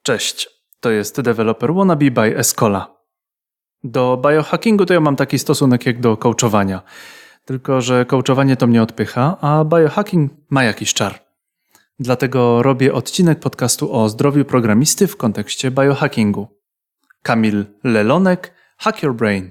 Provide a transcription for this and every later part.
Cześć, to jest Developer Wannabe by Escola. Do biohackingu to ja mam taki stosunek jak do coachowania. Tylko że coachowanie to mnie odpycha, a biohacking ma jakiś czar. Dlatego robię odcinek podcastu o zdrowiu programisty w kontekście biohackingu. Kamil Lelonek, Hack Your Brain.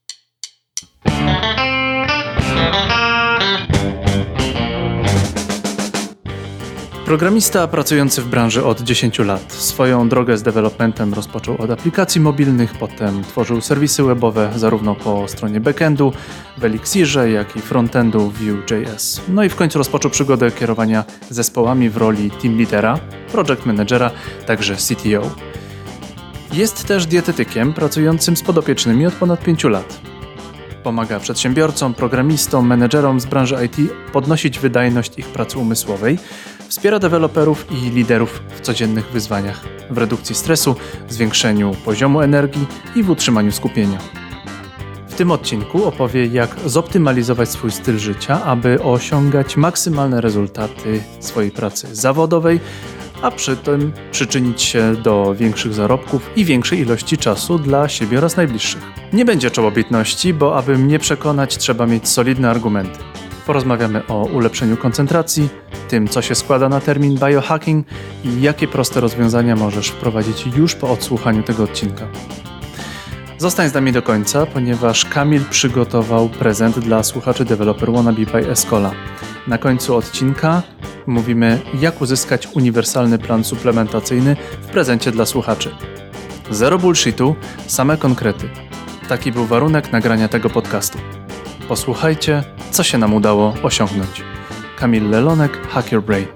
Programista pracujący w branży od 10 lat. Swoją drogę z developmentem rozpoczął od aplikacji mobilnych, potem tworzył serwisy webowe zarówno po stronie backendu w Elixirze, jak i frontendu w Vue.js. No i w końcu rozpoczął przygodę kierowania zespołami w roli team leadera, project managera, także CTO. Jest też dietetykiem pracującym z podopiecznymi od ponad 5 lat. Pomaga przedsiębiorcom, programistom, menedżerom z branży IT podnosić wydajność ich pracy umysłowej, wspiera deweloperów i liderów w codziennych wyzwaniach, w redukcji stresu, zwiększeniu poziomu energii i w utrzymaniu skupienia. W tym odcinku opowie, jak zoptymalizować swój styl życia, aby osiągać maksymalne rezultaty swojej pracy zawodowej, a przy tym przyczynić się do większych zarobków i większej ilości czasu dla siebie oraz najbliższych. Nie będzie czołobitności, bo aby mnie przekonać, trzeba mieć solidne argumenty. Porozmawiamy o ulepszeniu koncentracji, tym co się składa na termin biohacking i jakie proste rozwiązania możesz wprowadzić już po odsłuchaniu tego odcinka. Zostań z nami do końca, ponieważ Kamil przygotował prezent dla słuchaczy Developer Wannabe by Escola. Na końcu odcinka mówimy, jak uzyskać uniwersalny plan suplementacyjny w prezencie dla słuchaczy. Zero bullshitu, same konkrety. Taki był warunek nagrania tego podcastu. Posłuchajcie, co się nam udało osiągnąć. Kamil Lelonek, Hack Your Brain.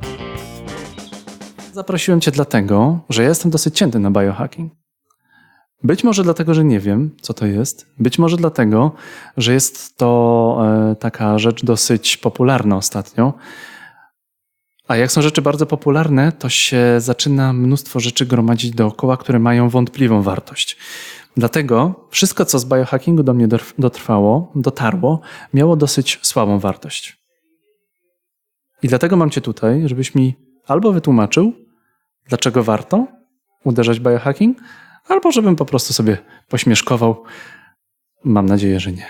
Zaprosiłem Cię dlatego, że ja jestem dosyć cięty na biohacking. Być może dlatego, że nie wiem, co to jest. Być może dlatego, że jest to taka rzecz dosyć popularna ostatnio. A jak są rzeczy bardzo popularne, to się zaczyna mnóstwo rzeczy gromadzić dookoła, które mają wątpliwą wartość. Dlatego wszystko, co z biohackingu do mnie dotarło, miało dosyć słabą wartość. I dlatego mam Cię tutaj, żebyś mi albo wytłumaczył, dlaczego warto uderzać w biohacking, albo żebym po prostu sobie pośmieszkował. Mam nadzieję, że nie.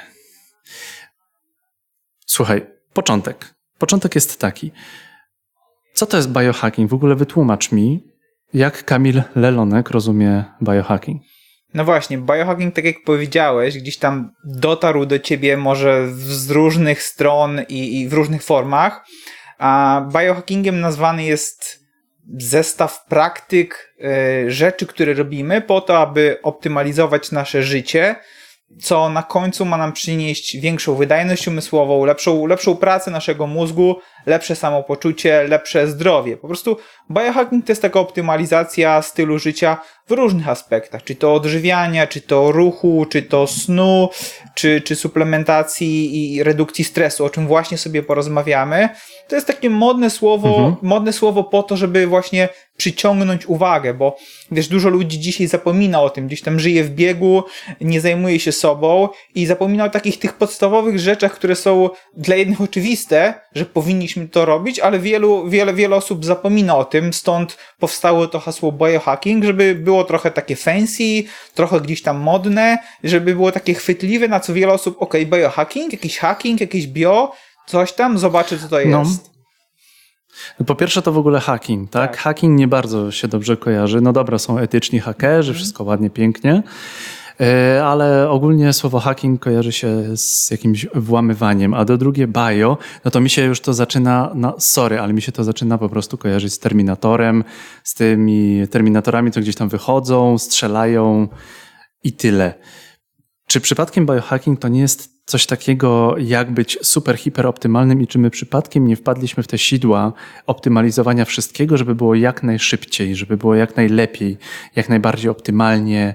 Słuchaj, początek. Początek jest taki. Co to jest biohacking? W ogóle wytłumacz mi, jak Kamil Lelonek rozumie biohacking. No właśnie, biohacking, tak jak powiedziałeś, gdzieś tam dotarł do ciebie może z różnych stron i w różnych formach, a biohackingiem nazwany jest zestaw praktyk, rzeczy, które robimy po to, aby optymalizować nasze życie, co na końcu ma nam przynieść większą wydajność umysłową, lepszą pracę naszego mózgu, lepsze samopoczucie, lepsze zdrowie. Po prostu biohacking to jest taka optymalizacja stylu życia w różnych aspektach, czy to odżywiania, czy to ruchu, czy to snu, czy suplementacji i redukcji stresu, o czym właśnie sobie porozmawiamy. To jest takie modne słowo po to, żeby właśnie przyciągnąć uwagę, bo wiesz, dużo ludzi dzisiaj zapomina o tym, gdzieś tam żyje w biegu, nie zajmuje się sobą i zapomina o takich tych podstawowych rzeczach, które są dla jednych oczywiste, że powinniśmy to robić, ale wiele osób zapomina o tym, stąd powstało to hasło biohacking, żeby było trochę takie fancy, trochę gdzieś tam modne, żeby było takie chwytliwe, na co wiele osób, biohacking, jakiś hacking, jakieś bio, coś tam, zobaczy co to jest. No po pierwsze to w ogóle hacking, tak? Hacking nie bardzo się dobrze kojarzy. No dobra, są etyczni hakerzy, wszystko ładnie, pięknie, ale ogólnie słowo hacking kojarzy się z jakimś włamywaniem, a do drugie bio, no to mi się już to zaczyna, ale mi się to zaczyna po prostu kojarzyć z Terminatorem, z tymi Terminatorami, co gdzieś tam wychodzą, strzelają i tyle. Czy przypadkiem biohacking to nie jest coś takiego, jak być super, hiper optymalnym i czy my przypadkiem nie wpadliśmy w te sidła optymalizowania wszystkiego, żeby było jak najszybciej, żeby było jak najlepiej, jak najbardziej optymalnie,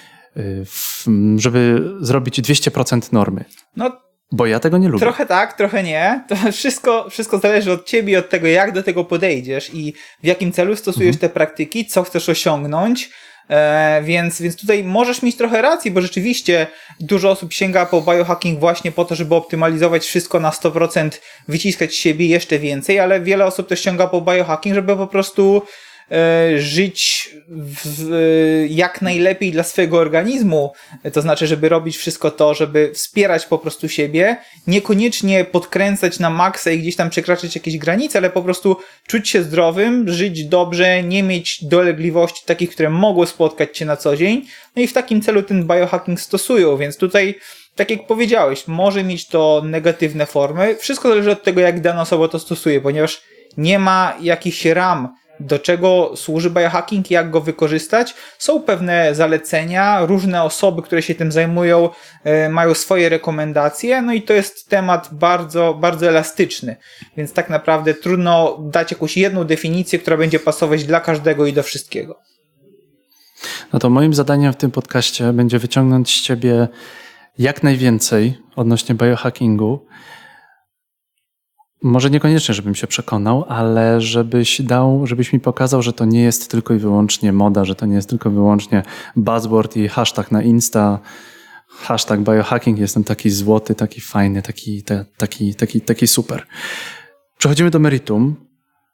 żeby zrobić 200% normy? No, bo ja tego nie lubię. Trochę tak, trochę nie. To wszystko zależy od ciebie i od tego, jak do tego podejdziesz i w jakim celu stosujesz te praktyki, co chcesz osiągnąć. Więc tutaj możesz mieć trochę racji, bo rzeczywiście dużo osób sięga po biohacking właśnie po to, żeby optymalizować wszystko na 100%, wyciskać z siebie jeszcze więcej, ale wiele osób też sięga po biohacking, żeby po prostu żyć jak najlepiej dla swojego organizmu, to znaczy, żeby robić wszystko to, żeby wspierać po prostu siebie, niekoniecznie podkręcać na maksa i gdzieś tam przekraczać jakieś granice, ale po prostu czuć się zdrowym, żyć dobrze, nie mieć dolegliwości takich, które mogą spotkać cię na co dzień, no i w takim celu ten biohacking stosują, więc tutaj tak jak powiedziałeś, może mieć to negatywne formy. Wszystko zależy od tego, jak dana osoba to stosuje, ponieważ nie ma jakichś ram, do czego służy biohacking i jak go wykorzystać. Są pewne zalecenia, różne osoby, które się tym zajmują, mają swoje rekomendacje, no i to jest temat bardzo, bardzo elastyczny, więc tak naprawdę trudno dać jakąś jedną definicję, która będzie pasować dla każdego i do wszystkiego. No to moim zadaniem w tym podcaście będzie wyciągnąć z ciebie jak najwięcej odnośnie biohackingu. Może niekoniecznie, żebym się przekonał, ale żebyś mi pokazał, że to nie jest tylko i wyłącznie moda, że to nie jest tylko i wyłącznie buzzword i hashtag na Insta, hashtag biohacking, jestem taki złoty, taki fajny, taki super. Przechodzimy do meritum.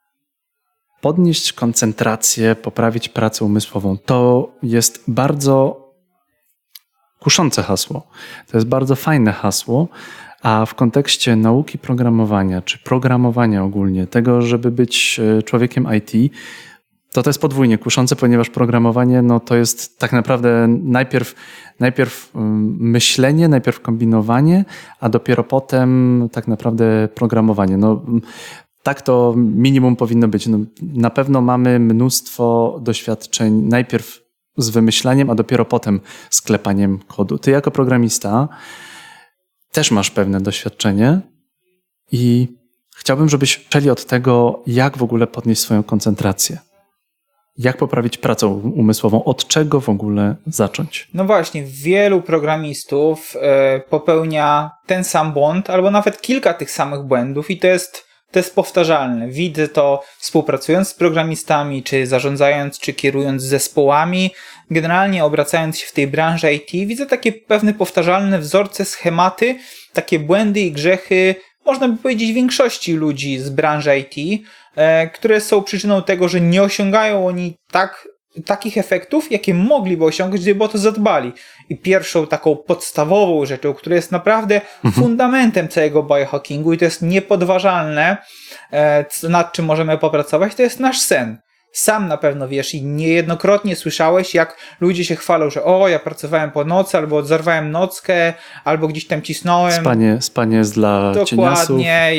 Podnieść koncentrację, poprawić pracę umysłową. To jest bardzo kuszące hasło. To jest bardzo fajne hasło, a w kontekście nauki programowania, czy programowania ogólnie, tego, żeby być człowiekiem IT, to jest podwójnie kuszące, ponieważ programowanie no, to jest tak naprawdę najpierw myślenie, najpierw kombinowanie, a dopiero potem tak naprawdę programowanie. No, tak to minimum powinno być. No, na pewno mamy mnóstwo doświadczeń najpierw z wymyślaniem, a dopiero potem z klepaniem kodu. Ty jako programista też masz pewne doświadczenie i chciałbym, żebyś zaczęli od tego, jak w ogóle podnieść swoją koncentrację. Jak poprawić pracę umysłową? Od czego w ogóle zacząć? No właśnie, wielu programistów popełnia ten sam błąd, albo nawet kilka tych samych błędów i to jest powtarzalne. Widzę to współpracując z programistami, czy zarządzając, czy kierując zespołami. Generalnie obracając się w tej branży IT, widzę takie pewne powtarzalne wzorce, schematy, takie błędy i grzechy, można by powiedzieć, większości ludzi z branży IT, które są przyczyną tego, że nie osiągają oni takich efektów, jakie mogliby osiągnąć, gdyby o to zadbali. I pierwszą taką podstawową rzeczą, która jest naprawdę fundamentem całego biohackingu i to jest niepodważalne, nad czym możemy popracować, to jest nasz sen. Sam na pewno wiesz i niejednokrotnie słyszałeś, jak ludzie się chwalą, że ja pracowałem po nocy, albo odzerwałem nockę, albo gdzieś tam cisnąłem. Spanie jest dla cieniasów. Dokładnie,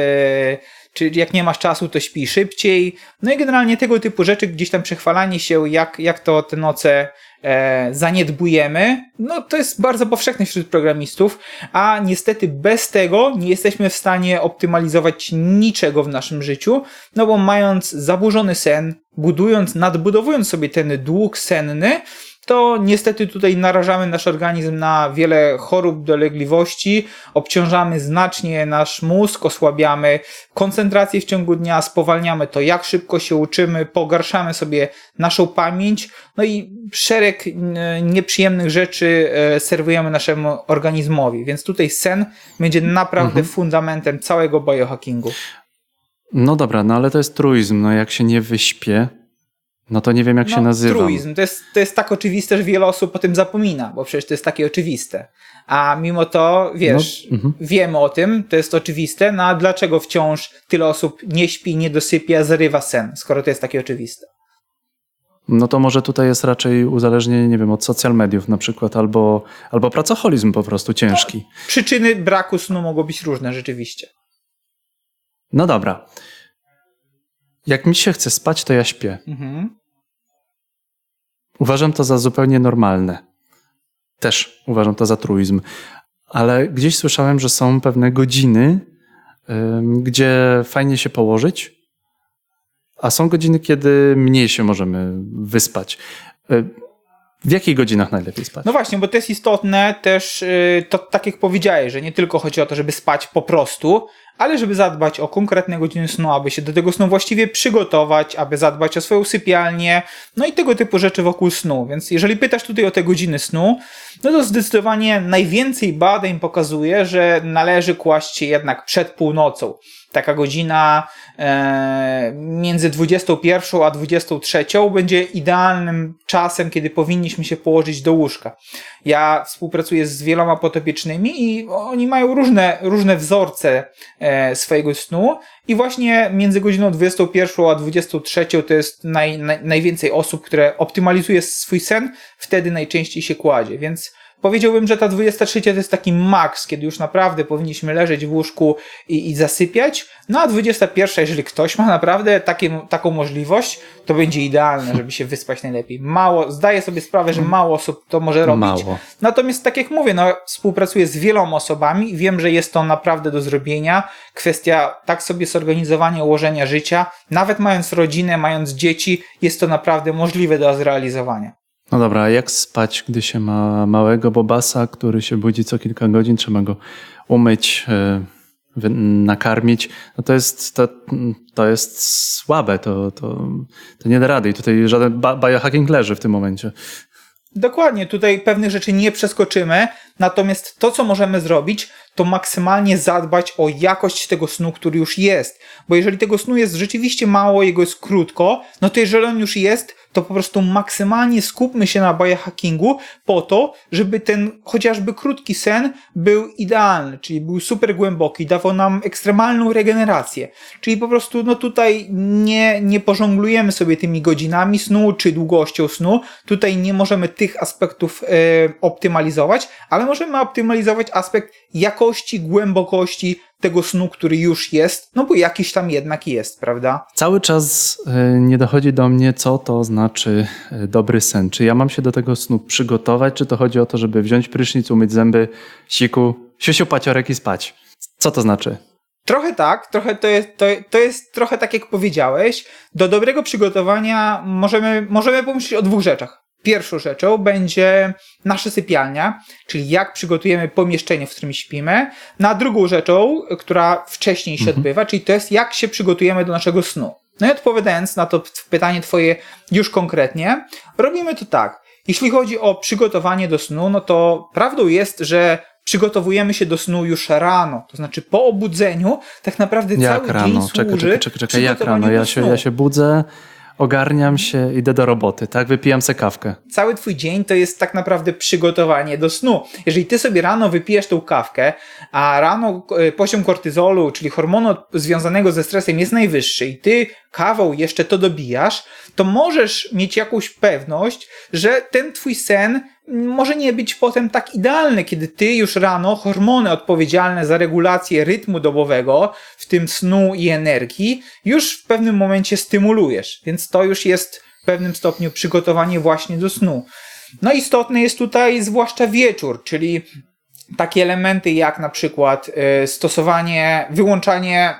czy jak nie masz czasu, to śpij szybciej. No i generalnie tego typu rzeczy, gdzieś tam przechwalanie się, jak to te noce zaniedbujemy, no to jest bardzo powszechne wśród programistów, a niestety bez tego nie jesteśmy w stanie optymalizować niczego w naszym życiu, no bo mając zaburzony sen, nadbudowując sobie ten dług senny, to niestety tutaj narażamy nasz organizm na wiele chorób, dolegliwości, obciążamy znacznie nasz mózg, osłabiamy koncentrację w ciągu dnia, spowalniamy to, jak szybko się uczymy, pogarszamy sobie naszą pamięć, no i szereg nieprzyjemnych rzeczy serwujemy naszemu organizmowi, więc tutaj sen będzie naprawdę fundamentem całego biohackingu. No dobra, no ale to jest truizm, no jak się nie wyśpię, no to nie wiem, jak się nazywa. Truizm. To jest tak oczywiste, że wiele osób o tym zapomina, bo przecież to jest takie oczywiste. A mimo to, wiesz, wiemy o tym, to jest oczywiste, no a dlaczego wciąż tyle osób nie śpi, nie dosypia, zarywa sen, skoro to jest takie oczywiste? No to może tutaj jest raczej uzależnienie, nie wiem, od social mediów na przykład, albo pracoholizm po prostu ciężki. No, przyczyny braku snu mogą być różne rzeczywiście. No dobra. Jak mi się chce spać, to ja śpię. Uważam to za zupełnie normalne. Też uważam to za truizm. Ale gdzieś słyszałem, że są pewne godziny, gdzie fajnie się położyć, a są godziny, kiedy mniej się możemy wyspać. W jakich godzinach najlepiej spać? No właśnie, bo to jest istotne też, to tak jak powiedziałeś, że nie tylko chodzi o to, żeby spać po prostu, ale żeby zadbać o konkretne godziny snu, aby się do tego snu właściwie przygotować, aby zadbać o swoją sypialnię, no i tego typu rzeczy wokół snu. Więc jeżeli pytasz tutaj o te godziny snu, no to zdecydowanie najwięcej badań pokazuje, że należy kłaść się jednak przed północą. taka godzina między 21 a 23 będzie idealnym czasem, kiedy powinniśmy się położyć do łóżka. Ja współpracuję z wieloma podopiecznymi i oni mają różne wzorce swojego snu i właśnie między godziną 21 a 23 to jest najwięcej osób, które optymalizuje swój sen, wtedy najczęściej się kładzie, więc powiedziałbym, że ta 23 to jest taki maks, kiedy już naprawdę powinniśmy leżeć w łóżku i zasypiać. No a 21, jeżeli ktoś ma naprawdę taką możliwość, to będzie idealne, żeby się wyspać najlepiej. Zdaję sobie sprawę, że mało osób to może robić. Mało. Natomiast tak jak mówię, współpracuję z wieloma osobami i wiem, że jest to naprawdę do zrobienia. Kwestia tak sobie zorganizowania, ułożenia życia, nawet mając rodzinę, mając dzieci, jest to naprawdę możliwe do zrealizowania. No dobra, a jak spać, gdy się ma małego bobasa, który się budzi co kilka godzin, trzeba go umyć, nakarmić, no to jest słabe, to nie da rady i tutaj żaden biohacking leży w tym momencie. Dokładnie, tutaj pewnych rzeczy nie przeskoczymy, natomiast to, co możemy zrobić, to maksymalnie zadbać o jakość tego snu, który już jest. Bo jeżeli tego snu jest rzeczywiście mało, jego jest krótko, no to jeżeli on już jest, to po prostu maksymalnie skupmy się na biohackingu po to, żeby ten chociażby krótki sen był idealny, czyli był super głęboki, dawał nam ekstremalną regenerację. Czyli po prostu tutaj nie pożonglujemy sobie tymi godzinami snu czy długością snu. Tutaj nie możemy tych aspektów optymalizować, ale możemy optymalizować aspekt jakości, głębokości tego snu, który już jest, no bo jakiś tam jednak jest, prawda? Cały czas nie dochodzi do mnie, co to znaczy dobry sen. Czy ja mam się do tego snu przygotować, czy to chodzi o to, żeby wziąć prysznic, umyć zęby, siku, siusiu, paciorek i spać? Co to znaczy? Trochę tak, to jest trochę tak, jak powiedziałeś. Do dobrego przygotowania możemy pomyśleć o dwóch rzeczach. Pierwszą rzeczą będzie nasza sypialnia, czyli jak przygotujemy pomieszczenie, w którym śpimy. Na drugą rzeczą, która wcześniej się odbywa, czyli to jest jak się przygotujemy do naszego snu. No i odpowiadając na to pytanie twoje już konkretnie, robimy to tak. Jeśli chodzi o przygotowanie do snu, no to prawdą jest, że przygotowujemy się do snu już rano. To znaczy po obudzeniu tak naprawdę jak cały rano? dzień służy Czekaj, jak rano? Ja się budzę, ogarniam się, idę do roboty, tak? Wypijam se kawkę. Cały twój dzień to jest tak naprawdę przygotowanie do snu. Jeżeli ty sobie rano wypijesz tą kawkę, a rano poziom kortyzolu, czyli hormonu związanego ze stresem jest najwyższy i ty kawą jeszcze to dobijasz, to możesz mieć jakąś pewność, że ten twój sen może nie być potem tak idealny, kiedy ty już rano hormony odpowiedzialne za regulację rytmu dobowego, w tym snu i energii, już w pewnym momencie stymulujesz. Więc to już jest w pewnym stopniu przygotowanie właśnie do snu. No istotne jest tutaj zwłaszcza wieczór, czyli takie elementy jak na przykład wyłączanie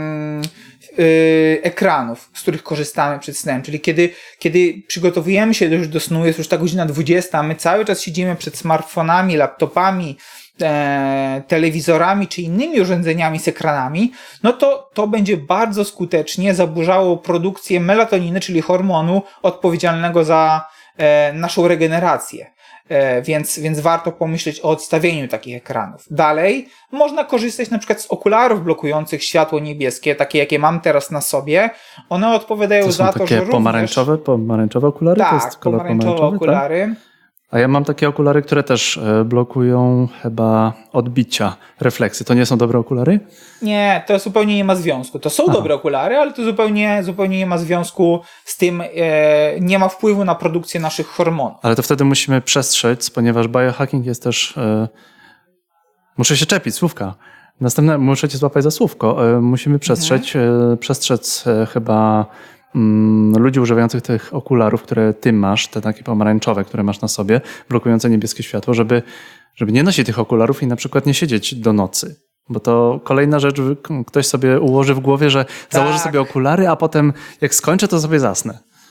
ekranów, z których korzystamy przed snem, czyli kiedy przygotowujemy się już do snu, jest już ta godzina 20, a my cały czas siedzimy przed smartfonami, laptopami, telewizorami czy innymi urządzeniami z ekranami, no to będzie bardzo skutecznie zaburzało produkcję melatoniny, czyli hormonu odpowiedzialnego za naszą regenerację. Więc warto pomyśleć o odstawieniu takich ekranów. Dalej, można korzystać na przykład z okularów blokujących światło niebieskie, takie jakie mam teraz na sobie. One odpowiadają za to, że również... pomarańczowe okulary? Tak, to jest kolor pomarańczowe okulary. Tak? A ja mam takie okulary, które też blokują chyba odbicia, refleksy. To nie są dobre okulary? Nie, to zupełnie nie ma związku. To są dobre okulary, ale to zupełnie nie ma związku z tym, nie ma wpływu na produkcję naszych hormonów. Ale to wtedy musimy przestrzec, ponieważ biohacking jest też... Muszę się czepić, słówka. Następne, muszę cię złapać za słówko. Musimy przestrzec chyba... ludzi używających tych okularów, które ty masz, te takie pomarańczowe, które masz na sobie, blokujące niebieskie światło, żeby nie nosić tych okularów i na przykład nie siedzieć do nocy. Bo to kolejna rzecz, ktoś sobie ułoży w głowie, że założy sobie okulary, a potem jak skończę, to sobie zasnę.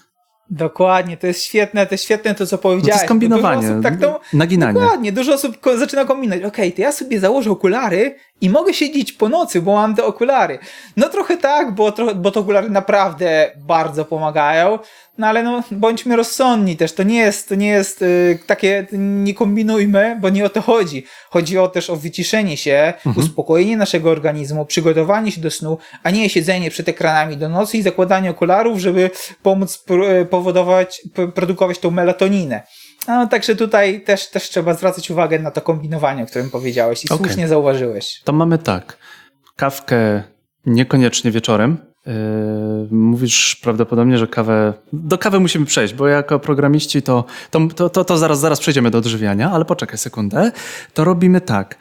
Dokładnie, to jest świetne to co No to powiedziałeś. jest kombinowanie, Dużo osób tak to, naginanie. dokładnie, dużo osób zaczyna kombinować. Okej, to ja sobie założę okulary i mogę siedzieć po nocy, bo mam te okulary. No trochę tak, bo te okulary naprawdę bardzo pomagają, no ale no, bądźmy rozsądni też, to nie jest takie, nie kombinujmy, bo nie o to chodzi. Chodzi też o wyciszenie się, uspokojenie naszego organizmu, przygotowanie się do snu, a nie siedzenie przed ekranami do nocy i zakładanie okularów, żeby pomóc produkować tą melatoninę. No, także tutaj też trzeba zwracać uwagę na to kombinowanie, o którym powiedziałeś i słusznie zauważyłeś. To mamy tak, kawkę niekoniecznie wieczorem. Mówisz prawdopodobnie, że do kawy musimy przejść, bo jako programiści to zaraz przejdziemy do odżywiania, ale poczekaj sekundę. To robimy tak.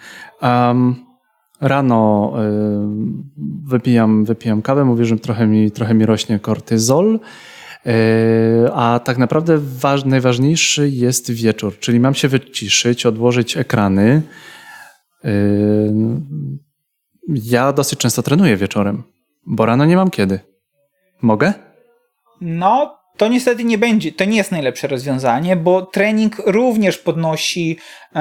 Rano wypijam kawę, mówię, że trochę mi rośnie kortyzol, a tak naprawdę najważniejszy jest wieczór, czyli mam się wyciszyć, odłożyć ekrany. Ja dosyć często trenuję wieczorem, bo rano nie mam kiedy. Mogę? No, to niestety to nie jest najlepsze rozwiązanie, bo trening również podnosi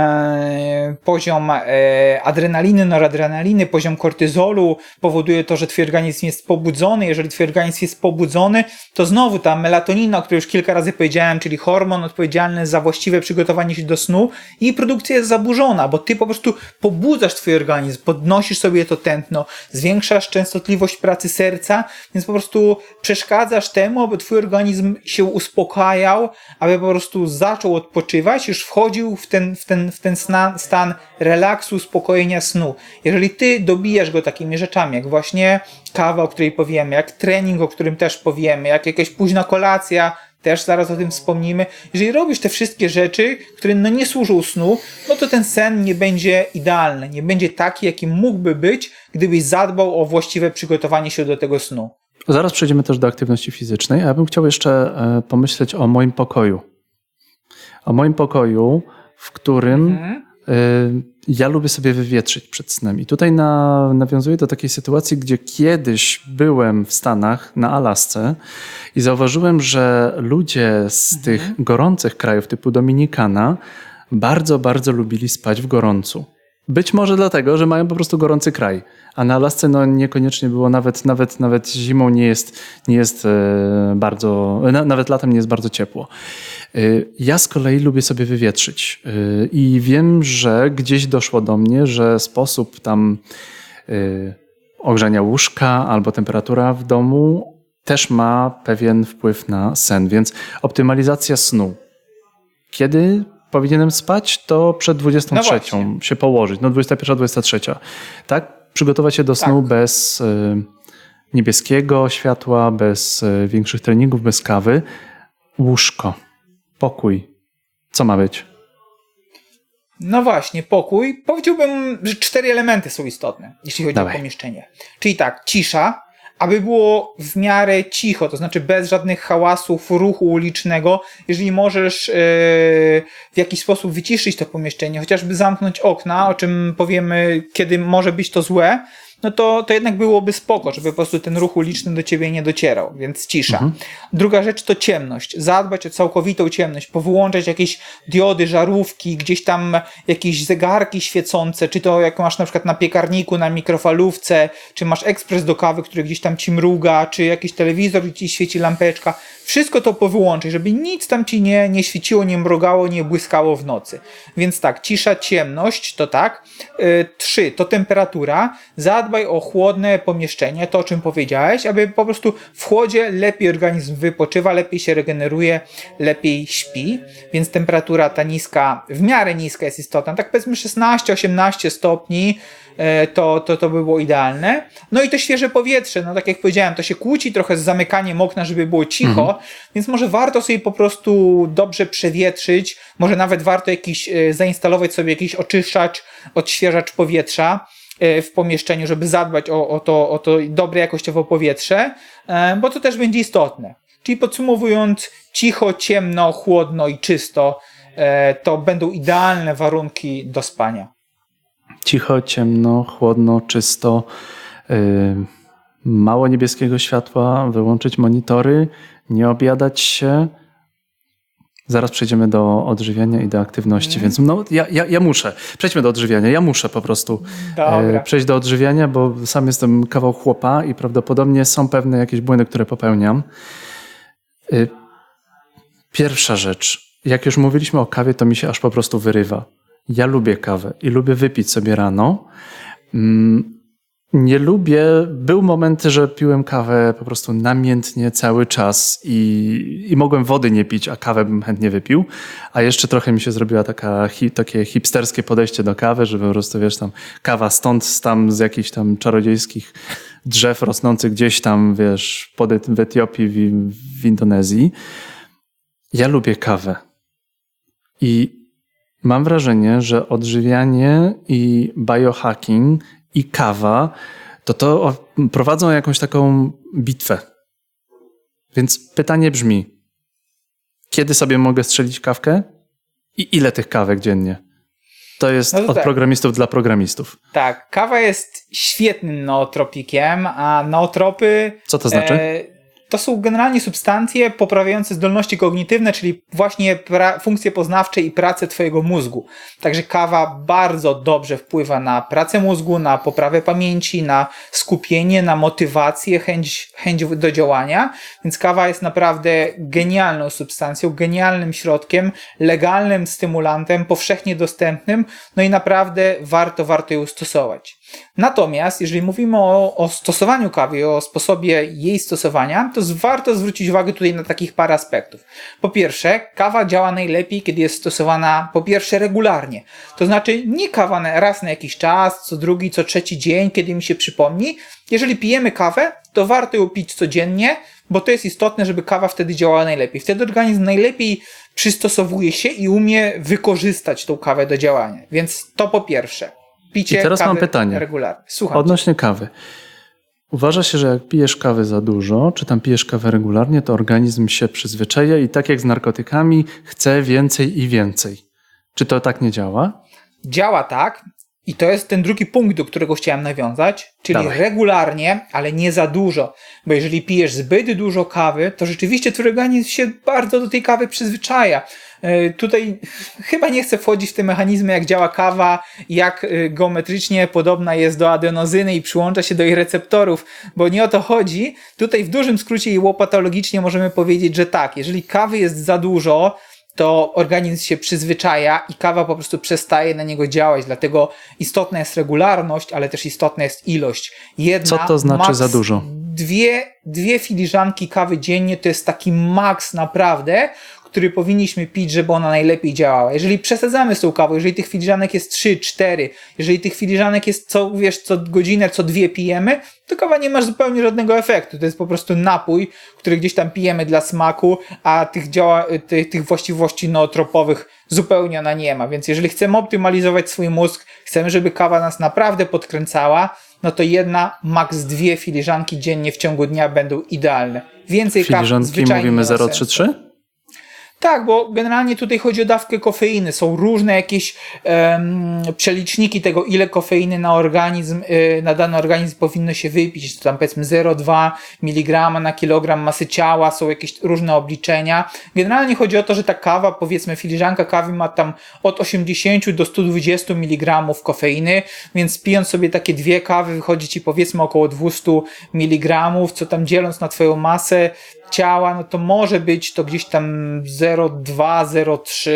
poziom adrenaliny, noradrenaliny, poziom kortyzolu, powoduje to, że twój organizm jest pobudzony. Jeżeli twój organizm jest pobudzony, to znowu ta melatonina, o której już kilka razy powiedziałem, czyli hormon odpowiedzialny za właściwe przygotowanie się do snu, jej produkcja jest zaburzona, bo ty po prostu pobudzasz twój organizm, podnosisz sobie to tętno, zwiększasz częstotliwość pracy serca, więc po prostu przeszkadzasz temu, aby twój organizm się uspokajał, aby po prostu zaczął odpoczywać, już wchodził w ten stan relaksu, uspokojenia snu. Jeżeli ty dobijasz go takimi rzeczami, jak właśnie kawa, o której powiemy, jak trening, o którym też powiemy, jak jakaś późna kolacja, też zaraz o tym wspomnimy. Jeżeli robisz te wszystkie rzeczy, które nie służą snu, no to ten sen nie będzie idealny, nie będzie taki, jaki mógłby być, gdybyś zadbał o właściwe przygotowanie się do tego snu. Zaraz przejdziemy też do aktywności fizycznej, a ja bym chciał jeszcze pomyśleć o moim pokoju. O moim pokoju, w którym ja lubię sobie wywietrzyć przed snem. I tutaj nawiązuję do takiej sytuacji, gdzie kiedyś byłem w Stanach, na Alasce i zauważyłem, że ludzie z tych gorących krajów typu Dominikana bardzo, bardzo lubili spać w gorącu. Być może dlatego, że mają po prostu gorący kraj. A na Alasce niekoniecznie było, nawet zimą nie jest bardzo, nawet latem nie jest bardzo ciepło. Ja z kolei lubię sobie wywietrzyć i wiem, że gdzieś doszło do mnie, że sposób tam ogrzania łóżka albo temperatura w domu też ma pewien wpływ na sen, więc optymalizacja snu. Kiedy powinienem spać, to przed 23 się położyć, 21, 23. Tak? Przygotować się do snu bez niebieskiego światła, bez większych treningów, bez kawy. Łóżko, pokój. Co ma być? No właśnie, pokój. Powiedziałbym, że 4 elementy są istotne, jeśli chodzi o pomieszczenie. Czyli tak, cisza, aby było w miarę cicho, to znaczy bez żadnych hałasów, ruchu ulicznego. Jeżeli możesz w jakiś sposób wyciszyć to pomieszczenie, chociażby zamknąć okna, o czym powiemy, kiedy może być to złe, no to jednak byłoby spoko, żeby po prostu ten ruch uliczny do ciebie nie docierał, więc cisza. Druga rzecz to ciemność. Zadbać o całkowitą ciemność, powyłączać jakieś diody, żarówki, gdzieś tam jakieś zegarki świecące, czy to jak masz na przykład na piekarniku, na mikrofalówce, czy masz ekspres do kawy, który gdzieś tam ci mruga, czy jakiś telewizor, gdzie ci świeci lampeczka. Wszystko to powyłączyć, żeby nic tam ci nie świeciło, nie mrugało, nie błyskało w nocy. Więc tak, cisza, ciemność, to tak. 3 to temperatura. Zadbaj o chłodne pomieszczenie, to o czym powiedziałeś, aby po prostu w chłodzie lepiej organizm wypoczywa, lepiej się regeneruje, lepiej śpi, więc temperatura ta niska, w miarę niska jest istotna, tak powiedzmy 16-18 stopni, to by było idealne. No i to świeże powietrze, no tak jak powiedziałem, to się kłóci trochę z zamykaniem okna, żeby było cicho, więc może warto sobie po prostu dobrze przewietrzyć, może nawet warto zainstalować sobie jakiś oczyszczacz, odświeżacz powietrza w pomieszczeniu, żeby zadbać o to dobre jakościowo powietrze, bo to też będzie istotne. Czyli podsumowując, cicho, ciemno, chłodno i czysto to będą idealne warunki do spania. Cicho, ciemno, chłodno, czysto, mało niebieskiego światła, wyłączyć monitory, nie obiadać się. Zaraz przejdziemy do odżywiania i do aktywności, więc no, ja muszę. Przejdźmy do odżywiania. Ja muszę po prostu przejść do odżywiania, bo sam jestem kawał chłopa i prawdopodobnie są pewne jakieś błędy, które popełniam. Pierwsza rzecz. Jak już mówiliśmy o kawie, to mi się aż po prostu wyrywa. Ja lubię kawę i lubię wypić sobie rano. Nie lubię, był moment, że piłem kawę po prostu namiętnie cały czas i mogłem wody nie pić, a kawę bym chętnie wypił, a jeszcze trochę mi się zrobiła takie hipsterskie podejście do kawy, że po prostu wiesz tam kawa stąd, tam z jakichś tam czarodziejskich drzew rosnących gdzieś tam wiesz w Etiopii, w Indonezji. Ja lubię kawę i mam wrażenie, że odżywianie i biohacking i kawa, to prowadzą jakąś taką bitwę. Więc pytanie brzmi, kiedy sobie mogę strzelić kawkę i ile tych kawek dziennie? To jest od programistów dla programistów. Tak, kawa jest świetnym nootropikiem, a nootropy... Co to znaczy? To są generalnie substancje poprawiające zdolności kognitywne, czyli właśnie funkcje poznawcze i pracę twojego mózgu. Także kawa bardzo dobrze wpływa na pracę mózgu, na poprawę pamięci, na skupienie, na motywację, chęć do działania. Więc kawa jest naprawdę genialną substancją, genialnym środkiem, legalnym stymulantem, powszechnie dostępnym, no i naprawdę warto ją stosować. Natomiast jeżeli mówimy o stosowaniu kawy, o sposobie jej stosowania, to warto zwrócić uwagę tutaj na takich parę aspektów. Po pierwsze, kawa działa najlepiej, kiedy jest stosowana po pierwsze regularnie. To znaczy nie kawa raz na jakiś czas, co drugi, co trzeci dzień, kiedy mi się przypomni. Jeżeli pijemy kawę, to warto ją pić codziennie, bo to jest istotne, żeby kawa wtedy działała najlepiej. Wtedy organizm najlepiej przystosowuje się i umie wykorzystać tą kawę do działania. Więc to po pierwsze. Picie I teraz kawy mam pytanie. Regularnie. Słucham. Odnośnie kawy. Uważa się, że jak pijesz kawy za dużo, czy tam pijesz kawę regularnie, to organizm się przyzwyczaja i tak jak z narkotykami chce więcej i więcej. Czy to tak nie działa? Działa tak. I to jest ten drugi punkt, do którego chciałem nawiązać, czyli regularnie, ale nie za dużo. Bo jeżeli pijesz zbyt dużo kawy, to rzeczywiście twój organizm się bardzo do tej kawy przyzwyczaja. Tutaj chyba nie chcę wchodzić w te mechanizmy, jak działa kawa, jak geometrycznie podobna jest do adenozyny i przyłącza się do jej receptorów, bo nie o to chodzi. Tutaj w dużym skrócie i łopatologicznie możemy powiedzieć, że tak, jeżeli kawy jest za dużo, to organizm się przyzwyczaja i kawa po prostu przestaje na niego działać. Dlatego istotna jest regularność, ale też istotna jest ilość. Co to znaczy za dużo? Dwie filiżanki kawy dziennie to jest taki maks naprawdę, który powinniśmy pić, żeby ona najlepiej działała. Jeżeli przesadzamy z tą kawą, jeżeli tych filiżanek jest 3, 4, jeżeli tych filiżanek jest co godzinę, co 2 pijemy, to kawa nie ma zupełnie żadnego efektu. To jest po prostu napój, który gdzieś tam pijemy dla smaku, a tych właściwości nootropowych zupełnie ona nie ma. Więc jeżeli chcemy optymalizować swój mózg, chcemy, żeby kawa nas naprawdę podkręcała, no to maks 2 filiżanki dziennie w ciągu dnia będą idealne. Więcej kaw filiżanki mówimy 0,33? Tak, bo generalnie tutaj chodzi o dawkę kofeiny. Są różne jakieś przeliczniki tego, ile kofeiny na dany organizm powinno się wypić. To tam powiedzmy 0,2 mg na kilogram masy ciała, są jakieś różne obliczenia. Generalnie chodzi o to, że ta kawa, powiedzmy filiżanka kawy ma tam od 80 do 120 mg kofeiny, więc pijąc sobie takie 2 kawy wychodzi ci powiedzmy około 200 mg, co tam dzieląc na twoją masę ciała, no to może być to gdzieś tam 0,2, 0,3,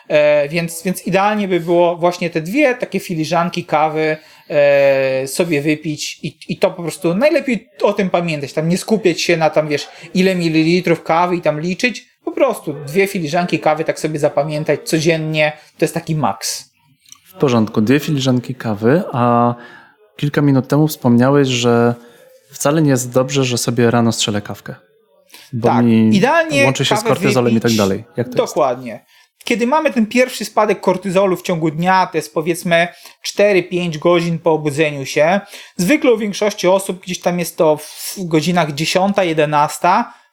więc idealnie by było właśnie te 2 takie filiżanki kawy sobie wypić i to po prostu najlepiej o tym pamiętać, tam nie skupiać się na tam wiesz ile mililitrów kawy i tam liczyć, po prostu 2 filiżanki kawy tak sobie zapamiętać codziennie, to jest taki maks. W porządku, 2 filiżanki kawy, a kilka minut temu wspomniałeś, że wcale nie jest dobrze, że sobie rano strzelę kawkę. Bo tak, idealnie łączy się z kortyzolem i tak dalej. Jak to dokładnie. jest? Kiedy mamy ten pierwszy spadek kortyzolu w ciągu dnia, to jest powiedzmy 4-5 godzin po obudzeniu się. Zwykle u większości osób gdzieś tam jest to w godzinach 10-11.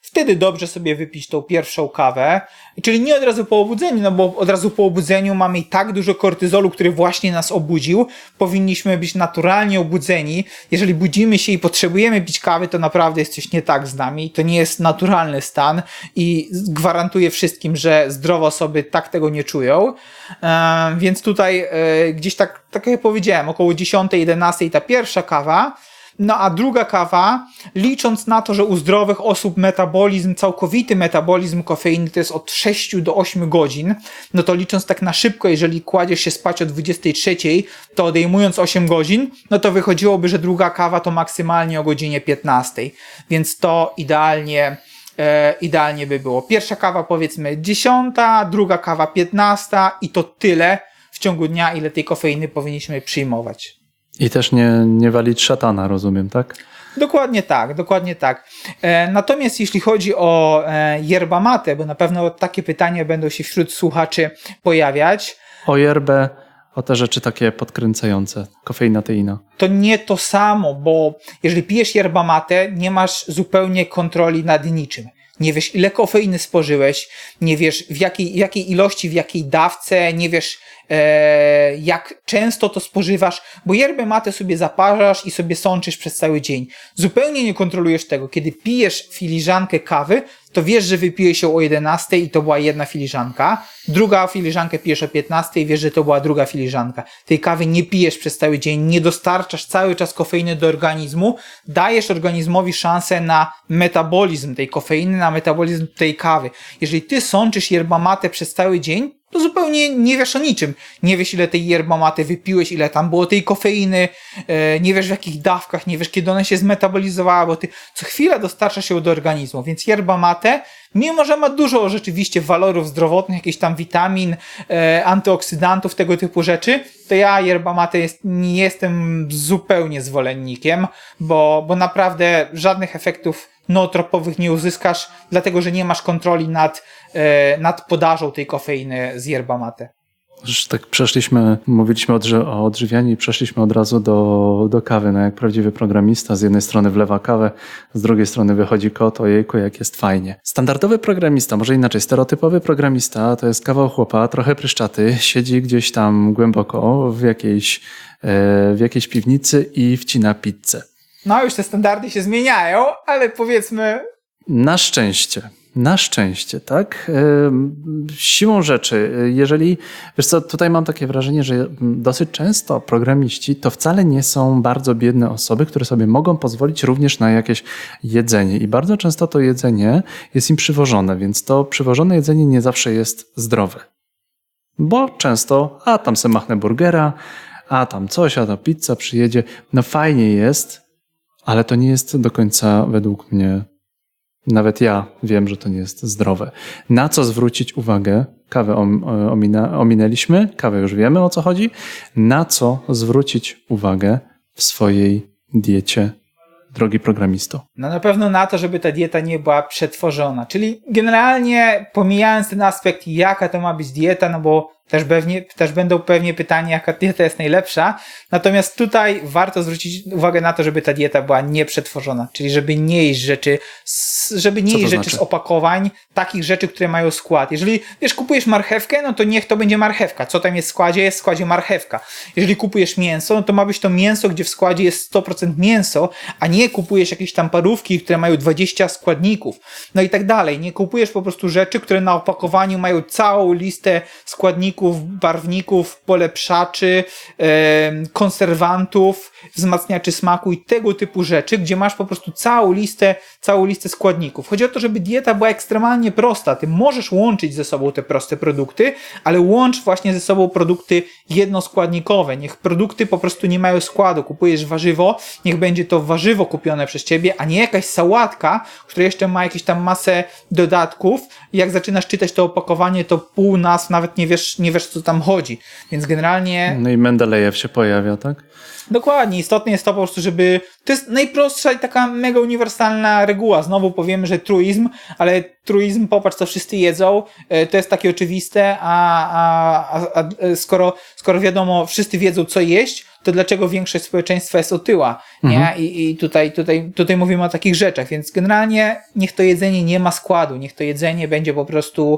wtedy dobrze sobie wypić tą pierwszą kawę, czyli nie od razu po obudzeniu, no bo od razu po obudzeniu mamy i tak dużo kortyzolu, który właśnie nas obudził, powinniśmy być naturalnie obudzeni. Jeżeli budzimy się i potrzebujemy pić kawy, to naprawdę jest coś nie tak z nami, to nie jest naturalny stan i gwarantuję wszystkim, że zdrowe osoby tak tego nie czują, więc tutaj gdzieś tak jak powiedziałem, około 10, 11 ta pierwsza kawa. No a druga kawa, licząc na to, że u zdrowych osób całkowity metabolizm kofeiny to jest od 6 do 8 godzin, no to licząc tak na szybko, jeżeli kładziesz się spać o 23, to odejmując 8 godzin, no to wychodziłoby, że druga kawa to maksymalnie o godzinie 15. Więc to idealnie by było. Pierwsza kawa powiedzmy 10, druga kawa 15 i to tyle w ciągu dnia, ile tej kofeiny powinniśmy przyjmować. I też nie walić szatana, rozumiem, tak? Dokładnie tak. Natomiast jeśli chodzi o yerba mate, bo na pewno takie pytania będą się wśród słuchaczy pojawiać. O yerbę, o te rzeczy takie podkręcające, kofeina, teina. To nie to samo, bo jeżeli pijesz yerba mate, nie masz zupełnie kontroli nad niczym. Nie wiesz, ile kofeiny spożyłeś, nie wiesz w jakiej ilości, w jakiej dawce, nie wiesz jak często to spożywasz, bo yerbę mate sobie zaparzasz i sobie sączysz przez cały dzień. Zupełnie nie kontrolujesz tego. Kiedy pijesz filiżankę kawy, to wiesz, że wypijesz ją o 11 i to była jedna filiżanka. Druga filiżankę pijesz o 15 i wiesz, że to była druga filiżanka. Tej kawy nie pijesz przez cały dzień, nie dostarczasz cały czas kofeiny do organizmu, dajesz organizmowi szansę na metabolizm tej kofeiny, na metabolizm tej kawy. Jeżeli ty sączysz yerba mate przez cały dzień, to zupełnie nie wiesz o niczym. Nie wiesz, ile tej yerba mate wypiłeś, ile tam było tej kofeiny, nie wiesz w jakich dawkach, nie wiesz, kiedy ona się zmetabolizowała, bo ty co chwilę dostarczasz ją do organizmu. Więc yerba mate, mimo że ma dużo rzeczywiście walorów zdrowotnych, jakichś tam witamin, antyoksydantów, tego typu rzeczy, to ja yerba mate nie jestem zupełnie zwolennikiem, bo naprawdę żadnych efektów nootropowych nie uzyskasz, dlatego że nie masz kontroli nad podażą tej kofeiny z yerba mate. Już tak mówiliśmy o odżywianiu i przeszliśmy od razu do kawy. No jak prawdziwy programista, z jednej strony wlewa kawę, z drugiej strony wychodzi kot, ojejku, jak jest fajnie. Standardowy programista, może inaczej, stereotypowy programista to jest kawał chłopa, trochę pryszczaty, siedzi gdzieś tam głęboko w jakiejś piwnicy i wcina pizzę. No już te standardy się zmieniają, ale powiedzmy... Na szczęście, tak? Siłą rzeczy, wiesz co, tutaj mam takie wrażenie, że dosyć często programiści to wcale nie są bardzo biedne osoby, które sobie mogą pozwolić również na jakieś jedzenie i bardzo często to jedzenie jest im przywożone, więc to przywożone jedzenie nie zawsze jest zdrowe. Bo często, a tam se machnę burgera, a tam coś, a ta pizza przyjedzie, no fajnie jest, ale to nie jest do końca według mnie. Nawet ja wiem, że to nie jest zdrowe. Na co zwrócić uwagę? Kawę ominęliśmy, kawę już wiemy, o co chodzi. Na co zwrócić uwagę w swojej diecie, drogi programisto? No na pewno na to, żeby ta dieta nie była przetworzona. Czyli generalnie pomijając ten aspekt, jaka to ma być dieta, no bo też będą pewnie pytania, jaka dieta jest najlepsza. Natomiast tutaj warto zwrócić uwagę na to, żeby ta dieta była nieprzetworzona. Czyli żeby nie jeść rzeczy z opakowań, takich rzeczy, które mają skład. Jeżeli kupujesz marchewkę, no to niech to będzie marchewka. Co tam jest w składzie? Jest w składzie marchewka. Jeżeli kupujesz mięso, no to ma być to mięso, gdzie w składzie jest 100% mięso, a nie kupujesz jakieś tam parówki, które mają 20 składników. No i tak dalej. Nie kupujesz po prostu rzeczy, które na opakowaniu mają całą listę składników, barwników, polepszaczy, konserwantów, wzmacniaczy smaku i tego typu rzeczy, gdzie masz po prostu całą listę składników. Chodzi o to, żeby dieta była ekstremalnie prosta. Ty możesz łączyć ze sobą te proste produkty, ale łącz właśnie ze sobą produkty jednoskładnikowe. Niech produkty po prostu nie mają składu. Kupujesz warzywo, niech będzie to warzywo kupione przez ciebie, a nie jakaś sałatka, która jeszcze ma jakieś tam masę dodatków. I jak zaczynasz czytać to opakowanie, to pół nas nawet nie wiesz, co tam chodzi. Więc generalnie... No i Mendelejew się pojawia, tak? Dokładnie. Istotne jest to po prostu, żeby... To jest najprostsza i taka mega uniwersalna reguła. Znowu powiemy, że truizm, ale truizm, popatrz, co wszyscy jedzą, to jest takie oczywiste, a skoro wiadomo, wszyscy wiedzą, co jeść, to dlaczego większość społeczeństwa jest otyła, nie? I tutaj mówimy o takich rzeczach, więc generalnie niech to jedzenie nie ma składu, niech to jedzenie będzie po prostu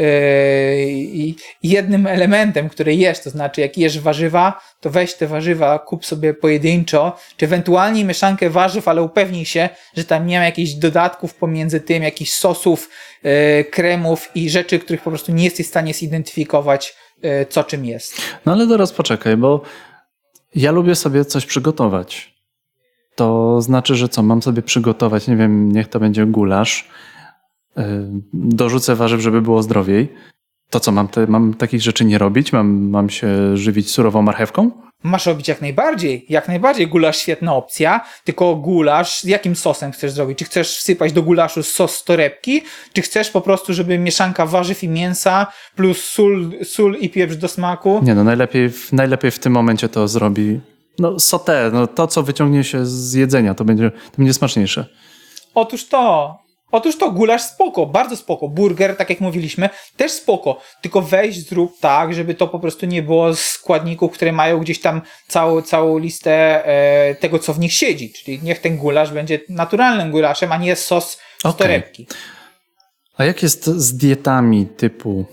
jednym elementem, który jesz, to znaczy jak jesz warzywa, to weź te warzywa, kup sobie pojedynczo, czy ewentualnie mieszankę warzyw, ale upewnij się, że tam nie ma jakichś dodatków pomiędzy tym, jakichś sosów, kremów i rzeczy, których po prostu nie jesteś w stanie zidentyfikować, co czym jest. No ale teraz poczekaj, bo ja lubię sobie coś przygotować. To znaczy, że co? Mam sobie przygotować, nie wiem, niech to będzie gulasz, dorzucę warzyw, żeby było zdrowiej. To co, mam takich rzeczy nie robić? Mam się żywić surową marchewką? Masz robić jak najbardziej. Gulasz świetna opcja, tylko gulasz z jakim sosem chcesz zrobić? Czy chcesz wsypać do gulaszu sos z torebki, czy chcesz po prostu, żeby mieszanka warzyw i mięsa plus sól i pieprz do smaku? Nie no, najlepiej w tym momencie to zrobi sauté, to co wyciągnie się z jedzenia, to będzie smaczniejsze. Otóż to gulasz spoko, bardzo spoko. Burger, tak jak mówiliśmy, też spoko. Tylko weź, zrób tak, żeby to po prostu nie było z składników, które mają gdzieś tam całą listę tego, co w nich siedzi. Czyli niech ten gulasz będzie naturalnym gulaszem, a nie sos z torebki. A jak jest z dietami typu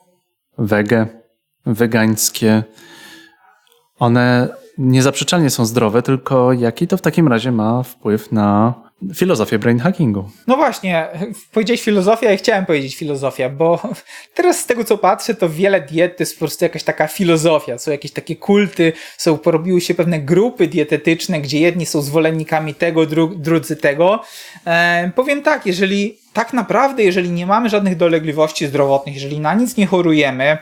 wegańskie? One niezaprzeczalnie są zdrowe, tylko jaki to w takim razie ma wpływ na filozofię brain hackingu? No właśnie, powiedziałeś filozofia, ja chciałem powiedzieć filozofia, bo teraz z tego co patrzę, to wiele diet to jest po prostu jakaś taka filozofia, są jakieś takie kulty, porobiły się pewne grupy dietetyczne, gdzie jedni są zwolennikami tego, drudzy tego. Powiem tak, jeżeli nie mamy żadnych dolegliwości zdrowotnych, jeżeli na nic nie chorujemy,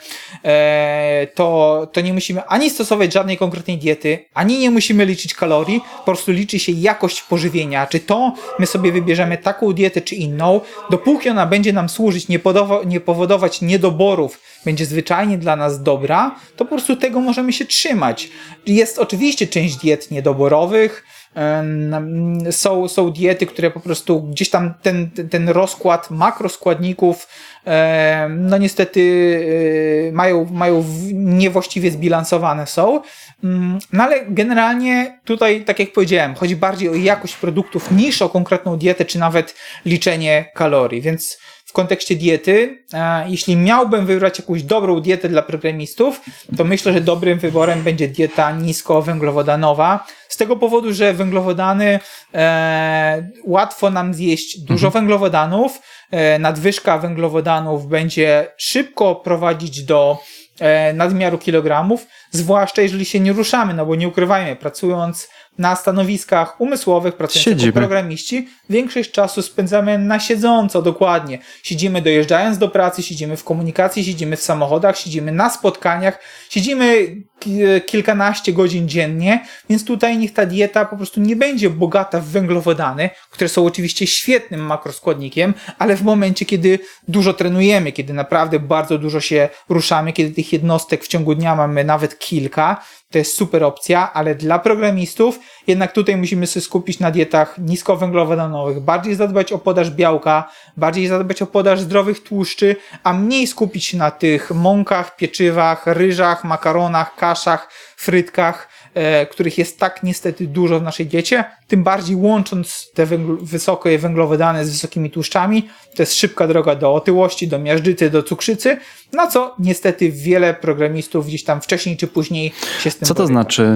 to nie musimy ani stosować żadnej konkretnej diety, ani nie musimy liczyć kalorii, po prostu liczy się jakość pożywienia. Czy to my sobie wybierzemy taką dietę czy inną, dopóki ona będzie nam służyć, nie powodować niedoborów, będzie zwyczajnie dla nas dobra, to po prostu tego możemy się trzymać. Jest oczywiście część diet niedoborowych, są diety, które po prostu gdzieś tam ten rozkład makroskładników niestety mają niewłaściwie zbilansowane są, ale generalnie tutaj, tak jak powiedziałem, chodzi bardziej o jakość produktów niż o konkretną dietę, czy nawet liczenie kalorii, więc w kontekście diety, jeśli miałbym wybrać jakąś dobrą dietę dla programistów, to myślę, że dobrym wyborem będzie dieta niskowęglowodanowa. Z tego powodu, że węglowodany łatwo nam zjeść dużo węglowodanów. Nadwyżka węglowodanów będzie szybko prowadzić do nadmiaru kilogramów, zwłaszcza jeżeli się nie ruszamy, no bo nie ukrywajmy, pracując na stanowiskach umysłowych, pracując jako programiści, większość czasu spędzamy na siedząco, dokładnie. Siedzimy dojeżdżając do pracy, siedzimy w komunikacji, siedzimy w samochodach, siedzimy na spotkaniach, siedzimy kilkanaście godzin dziennie, więc tutaj niech ta dieta po prostu nie będzie bogata w węglowodany, które są oczywiście świetnym makroskładnikiem, ale w momencie, kiedy dużo trenujemy, kiedy naprawdę bardzo dużo się ruszamy, kiedy tych jednostek w ciągu dnia mamy nawet kilka, to jest super opcja, ale dla programistów jednak tutaj musimy się skupić na dietach niskowęglowodanowych, bardziej zadbać o podaż białka, bardziej zadbać o podaż zdrowych tłuszczy, a mniej skupić się na tych mąkach, pieczywach, ryżach, makaronach, kaszach, frytkach, których jest tak niestety dużo w naszej diecie, tym bardziej łącząc te wysokie węglowodany z wysokimi tłuszczami, to jest szybka droga do otyłości, do miażdżycy, do cukrzycy, na co niestety wiele programistów gdzieś tam wcześniej czy później się z tym Co to znaczy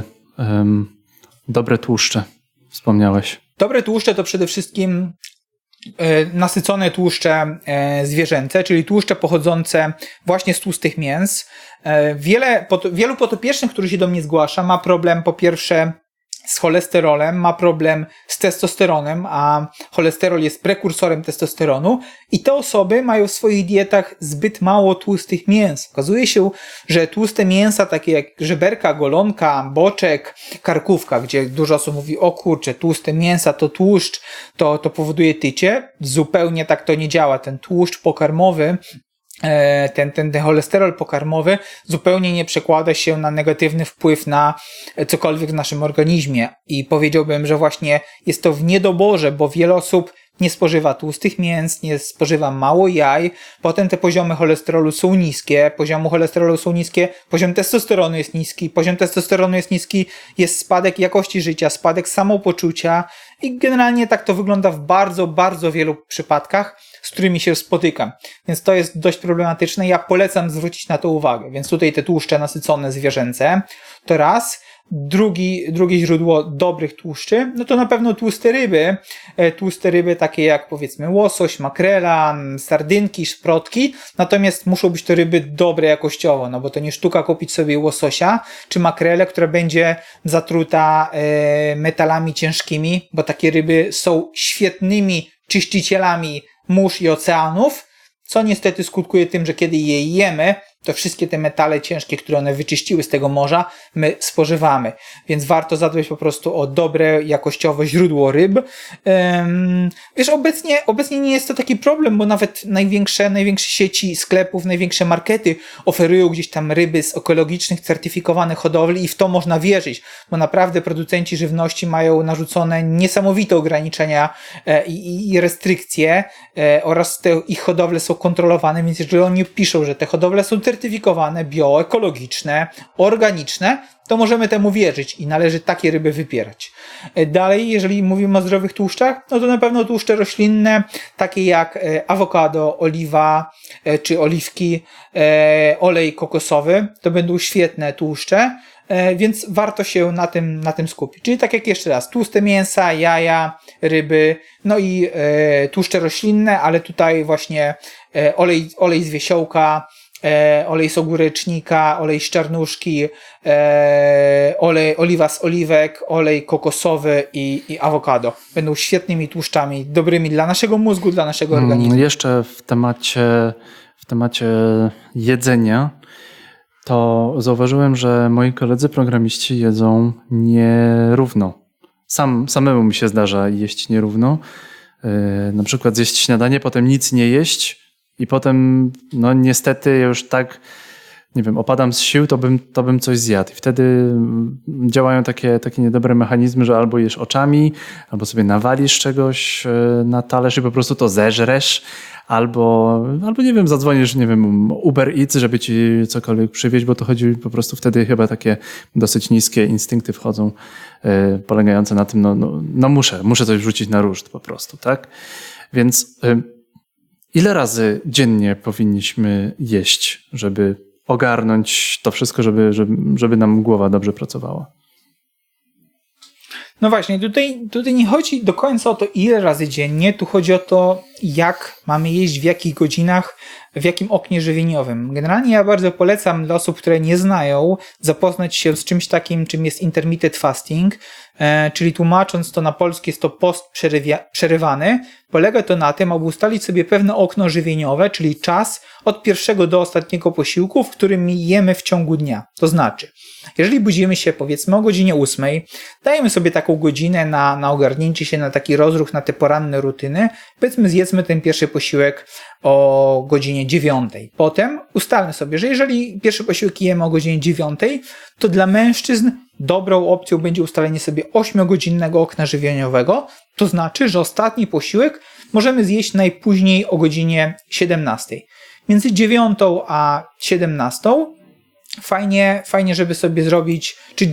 dobre tłuszcze? Wspomniałeś. Dobre tłuszcze to przede wszystkim nasycone tłuszcze zwierzęce, czyli tłuszcze pochodzące właśnie z tłustych mięs. Wielu podopiecznych, którzy się do mnie zgłasza, ma problem po pierwsze z cholesterolem, ma problem z testosteronem, a cholesterol jest prekursorem testosteronu i te osoby mają w swoich dietach zbyt mało tłustych mięs. Okazuje się, że tłuste mięsa, takie jak żeberka, golonka, boczek, karkówka, gdzie dużo osób mówi, o kurczę, tłuste mięsa to tłuszcz, to powoduje tycie. Zupełnie tak to nie działa. Ten tłuszcz pokarmowy, ten cholesterol pokarmowy zupełnie nie przekłada się na negatywny wpływ na cokolwiek w naszym organizmie i powiedziałbym, że właśnie jest to w niedoborze, bo wiele osób nie spożywa tłustych mięs, nie spożywa mało jaj, potem te poziomy cholesterolu są niskie, poziom testosteronu jest niski, jest spadek jakości życia, spadek samopoczucia i generalnie tak to wygląda w bardzo, bardzo wielu przypadkach, z którymi się spotykam. Więc to jest dość problematyczne. Ja polecam zwrócić na to uwagę. Więc tutaj te tłuszcze nasycone zwierzęce to raz. Drugie źródło dobrych tłuszczy, no to na pewno tłuste ryby takie jak powiedzmy łosoś, makrela, sardynki, szprotki, natomiast muszą być to ryby dobre jakościowo, no bo to nie sztuka kupić sobie łososia czy makrelę, która będzie zatruta metalami ciężkimi, bo takie ryby są świetnymi czyścicielami mórz i oceanów, co niestety skutkuje tym, że kiedy je jemy, to wszystkie te metale ciężkie, które one wyczyściły z tego morza, my spożywamy. Więc warto zadbać po prostu o dobre, jakościowe źródło ryb. Wiesz, obecnie nie jest to taki problem, bo nawet największe sieci sklepów, największe markety oferują gdzieś tam ryby z ekologicznych, certyfikowanych hodowli i w to można wierzyć, bo naprawdę producenci żywności mają narzucone niesamowite ograniczenia i restrykcje oraz te ich hodowle są kontrolowane, więc jeżeli oni piszą, że te hodowle są certyfikowane, bioekologiczne, organiczne, to możemy temu wierzyć i należy takie ryby wybierać. Dalej, jeżeli mówimy o zdrowych tłuszczach, no to na pewno tłuszcze roślinne, takie jak awokado, oliwa czy oliwki, olej kokosowy, to będą świetne tłuszcze, więc warto się na tym skupić. Czyli tak jak jeszcze raz, tłuste mięsa, jaja, ryby, no i tłuszcze roślinne, ale tutaj właśnie olej z wiesiołka, olej z ogórecznika, olej z czarnuszki, oliwa z oliwek, olej kokosowy i awokado. Będą świetnymi tłuszczami, dobrymi dla naszego mózgu, dla naszego organizmu. Jeszcze w temacie jedzenia, to zauważyłem, że moi koledzy programiści jedzą nierówno. Samemu mi się zdarza jeść nierówno. Na przykład zjeść śniadanie, potem nic nie jeść i potem, no niestety już tak, nie wiem, opadam z sił, to bym coś zjadł. I wtedy działają takie niedobre mechanizmy, że albo jesz oczami, albo sobie nawalisz czegoś na talerz i po prostu to zeżresz, albo nie wiem, zadzwonisz, nie wiem, Uber Eats, żeby ci cokolwiek przywieźć, bo to chodzi po prostu wtedy chyba takie dosyć niskie instynkty wchodzą, polegające na tym, no muszę coś wrzucić na ruszt po prostu, tak? Więc ile razy dziennie powinniśmy jeść, żeby ogarnąć to wszystko, żeby nam głowa dobrze pracowała? No właśnie, tutaj nie chodzi do końca o to, ile razy dziennie, tu chodzi o to, jak mamy jeść, w jakich godzinach, w jakim oknie żywieniowym. Generalnie ja bardzo polecam dla osób, które nie znają, zapoznać się z czymś takim, czym jest intermittent fasting, czyli tłumacząc to na polski jest to post przerywany. Polega to na tym, aby ustalić sobie pewne okno żywieniowe, czyli czas od pierwszego do ostatniego posiłku, w którym jemy w ciągu dnia. To znaczy, jeżeli budzimy się powiedzmy o godzinie 8, dajemy sobie taką godzinę na ogarnięcie się, na taki rozruch, na te poranne rutyny, powiedzmy zjedzmy ten pierwszy posiłek o godzinie 9. Potem ustalmy sobie, że jeżeli pierwszy posiłek jemy o godzinie 9, to dla mężczyzn dobrą opcją będzie ustalenie sobie 8-godzinnego okna żywieniowego, to znaczy, że ostatni posiłek możemy zjeść najpóźniej o godzinie 17. Między 9 a 17 fajnie, żeby sobie zrobić, czy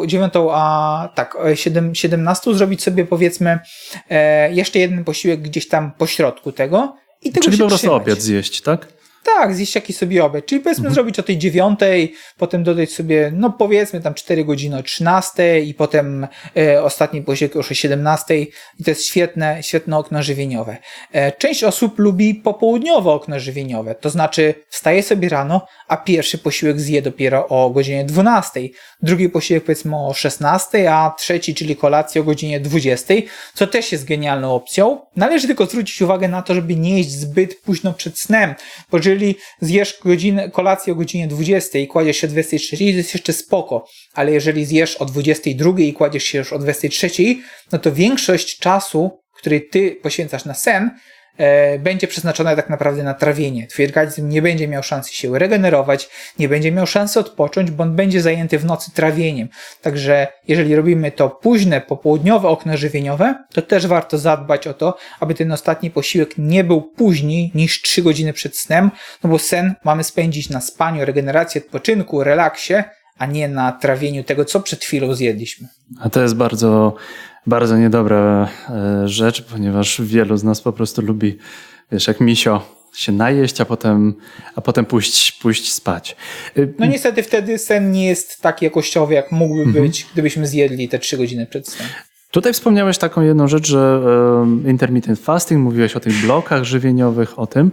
17 zrobić sobie powiedzmy jeszcze jeden posiłek gdzieś tam po środku tego i tego Czyli się po prostu trzymać. obiad zjeść, tak? Tak, zjeść jakiś sobie obiad. Czyli powiedzmy zrobić o tej 9, potem dodać sobie, no powiedzmy tam 4 godziny o 13 i potem ostatni posiłek już o 17 i to jest świetne okno żywieniowe. Część osób lubi popołudniowe okno żywieniowe, to znaczy wstaje sobie rano, a pierwszy posiłek zje dopiero o godzinie 12, drugi posiłek powiedzmy o 16, a trzeci, czyli kolację o godzinie 20, co też jest genialną opcją. Należy tylko zwrócić uwagę na to, żeby nie jeść zbyt późno przed snem, bo jeżeli zjesz kolację o godzinie 20 i kładziesz się o 23, to jest jeszcze spoko, ale jeżeli zjesz o 22 i kładziesz się już o 23, no to większość czasu, który ty poświęcasz na sen, będzie przeznaczone tak naprawdę na trawienie. Twój organizm nie będzie miał szansy się regenerować, nie będzie miał szansy odpocząć, bo on będzie zajęty w nocy trawieniem. Także jeżeli robimy to późne, popołudniowe okno żywieniowe, to też warto zadbać o to, aby ten ostatni posiłek nie był później niż 3 godziny przed snem, no bo sen mamy spędzić na spaniu, regeneracji, odpoczynku, relaksie, a nie na trawieniu tego, co przed chwilą zjedliśmy. A to jest bardzo, bardzo niedobra rzecz, ponieważ wielu z nas po prostu lubi, wiesz, jak misio, się najeść, a potem pójść spać. No niestety wtedy sen nie jest tak jakościowy, jak mógłby być, gdybyśmy zjedli te 3 godziny przed snem. Tutaj wspomniałeś taką jedną rzecz, że intermittent fasting, mówiłeś o tych blokach żywieniowych, o tym.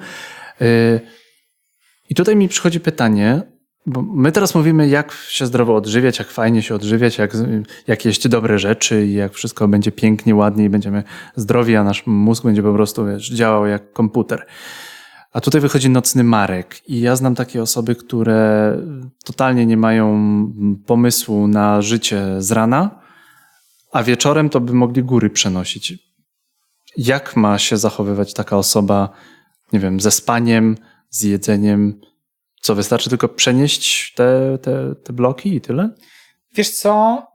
I tutaj mi przychodzi pytanie, bo my teraz mówimy, jak się zdrowo odżywiać, jak fajnie się odżywiać, jak jeść dobre rzeczy i jak wszystko będzie pięknie, ładnie i będziemy zdrowi, a nasz mózg będzie po prostu, wiesz, działał jak komputer. A tutaj wychodzi nocny Marek i ja znam takie osoby, które totalnie nie mają pomysłu na życie z rana, a wieczorem to by mogli góry przenosić. Jak ma się zachowywać taka osoba, nie wiem, ze spaniem, z jedzeniem? Co, wystarczy tylko przenieść te bloki i tyle? Wiesz co,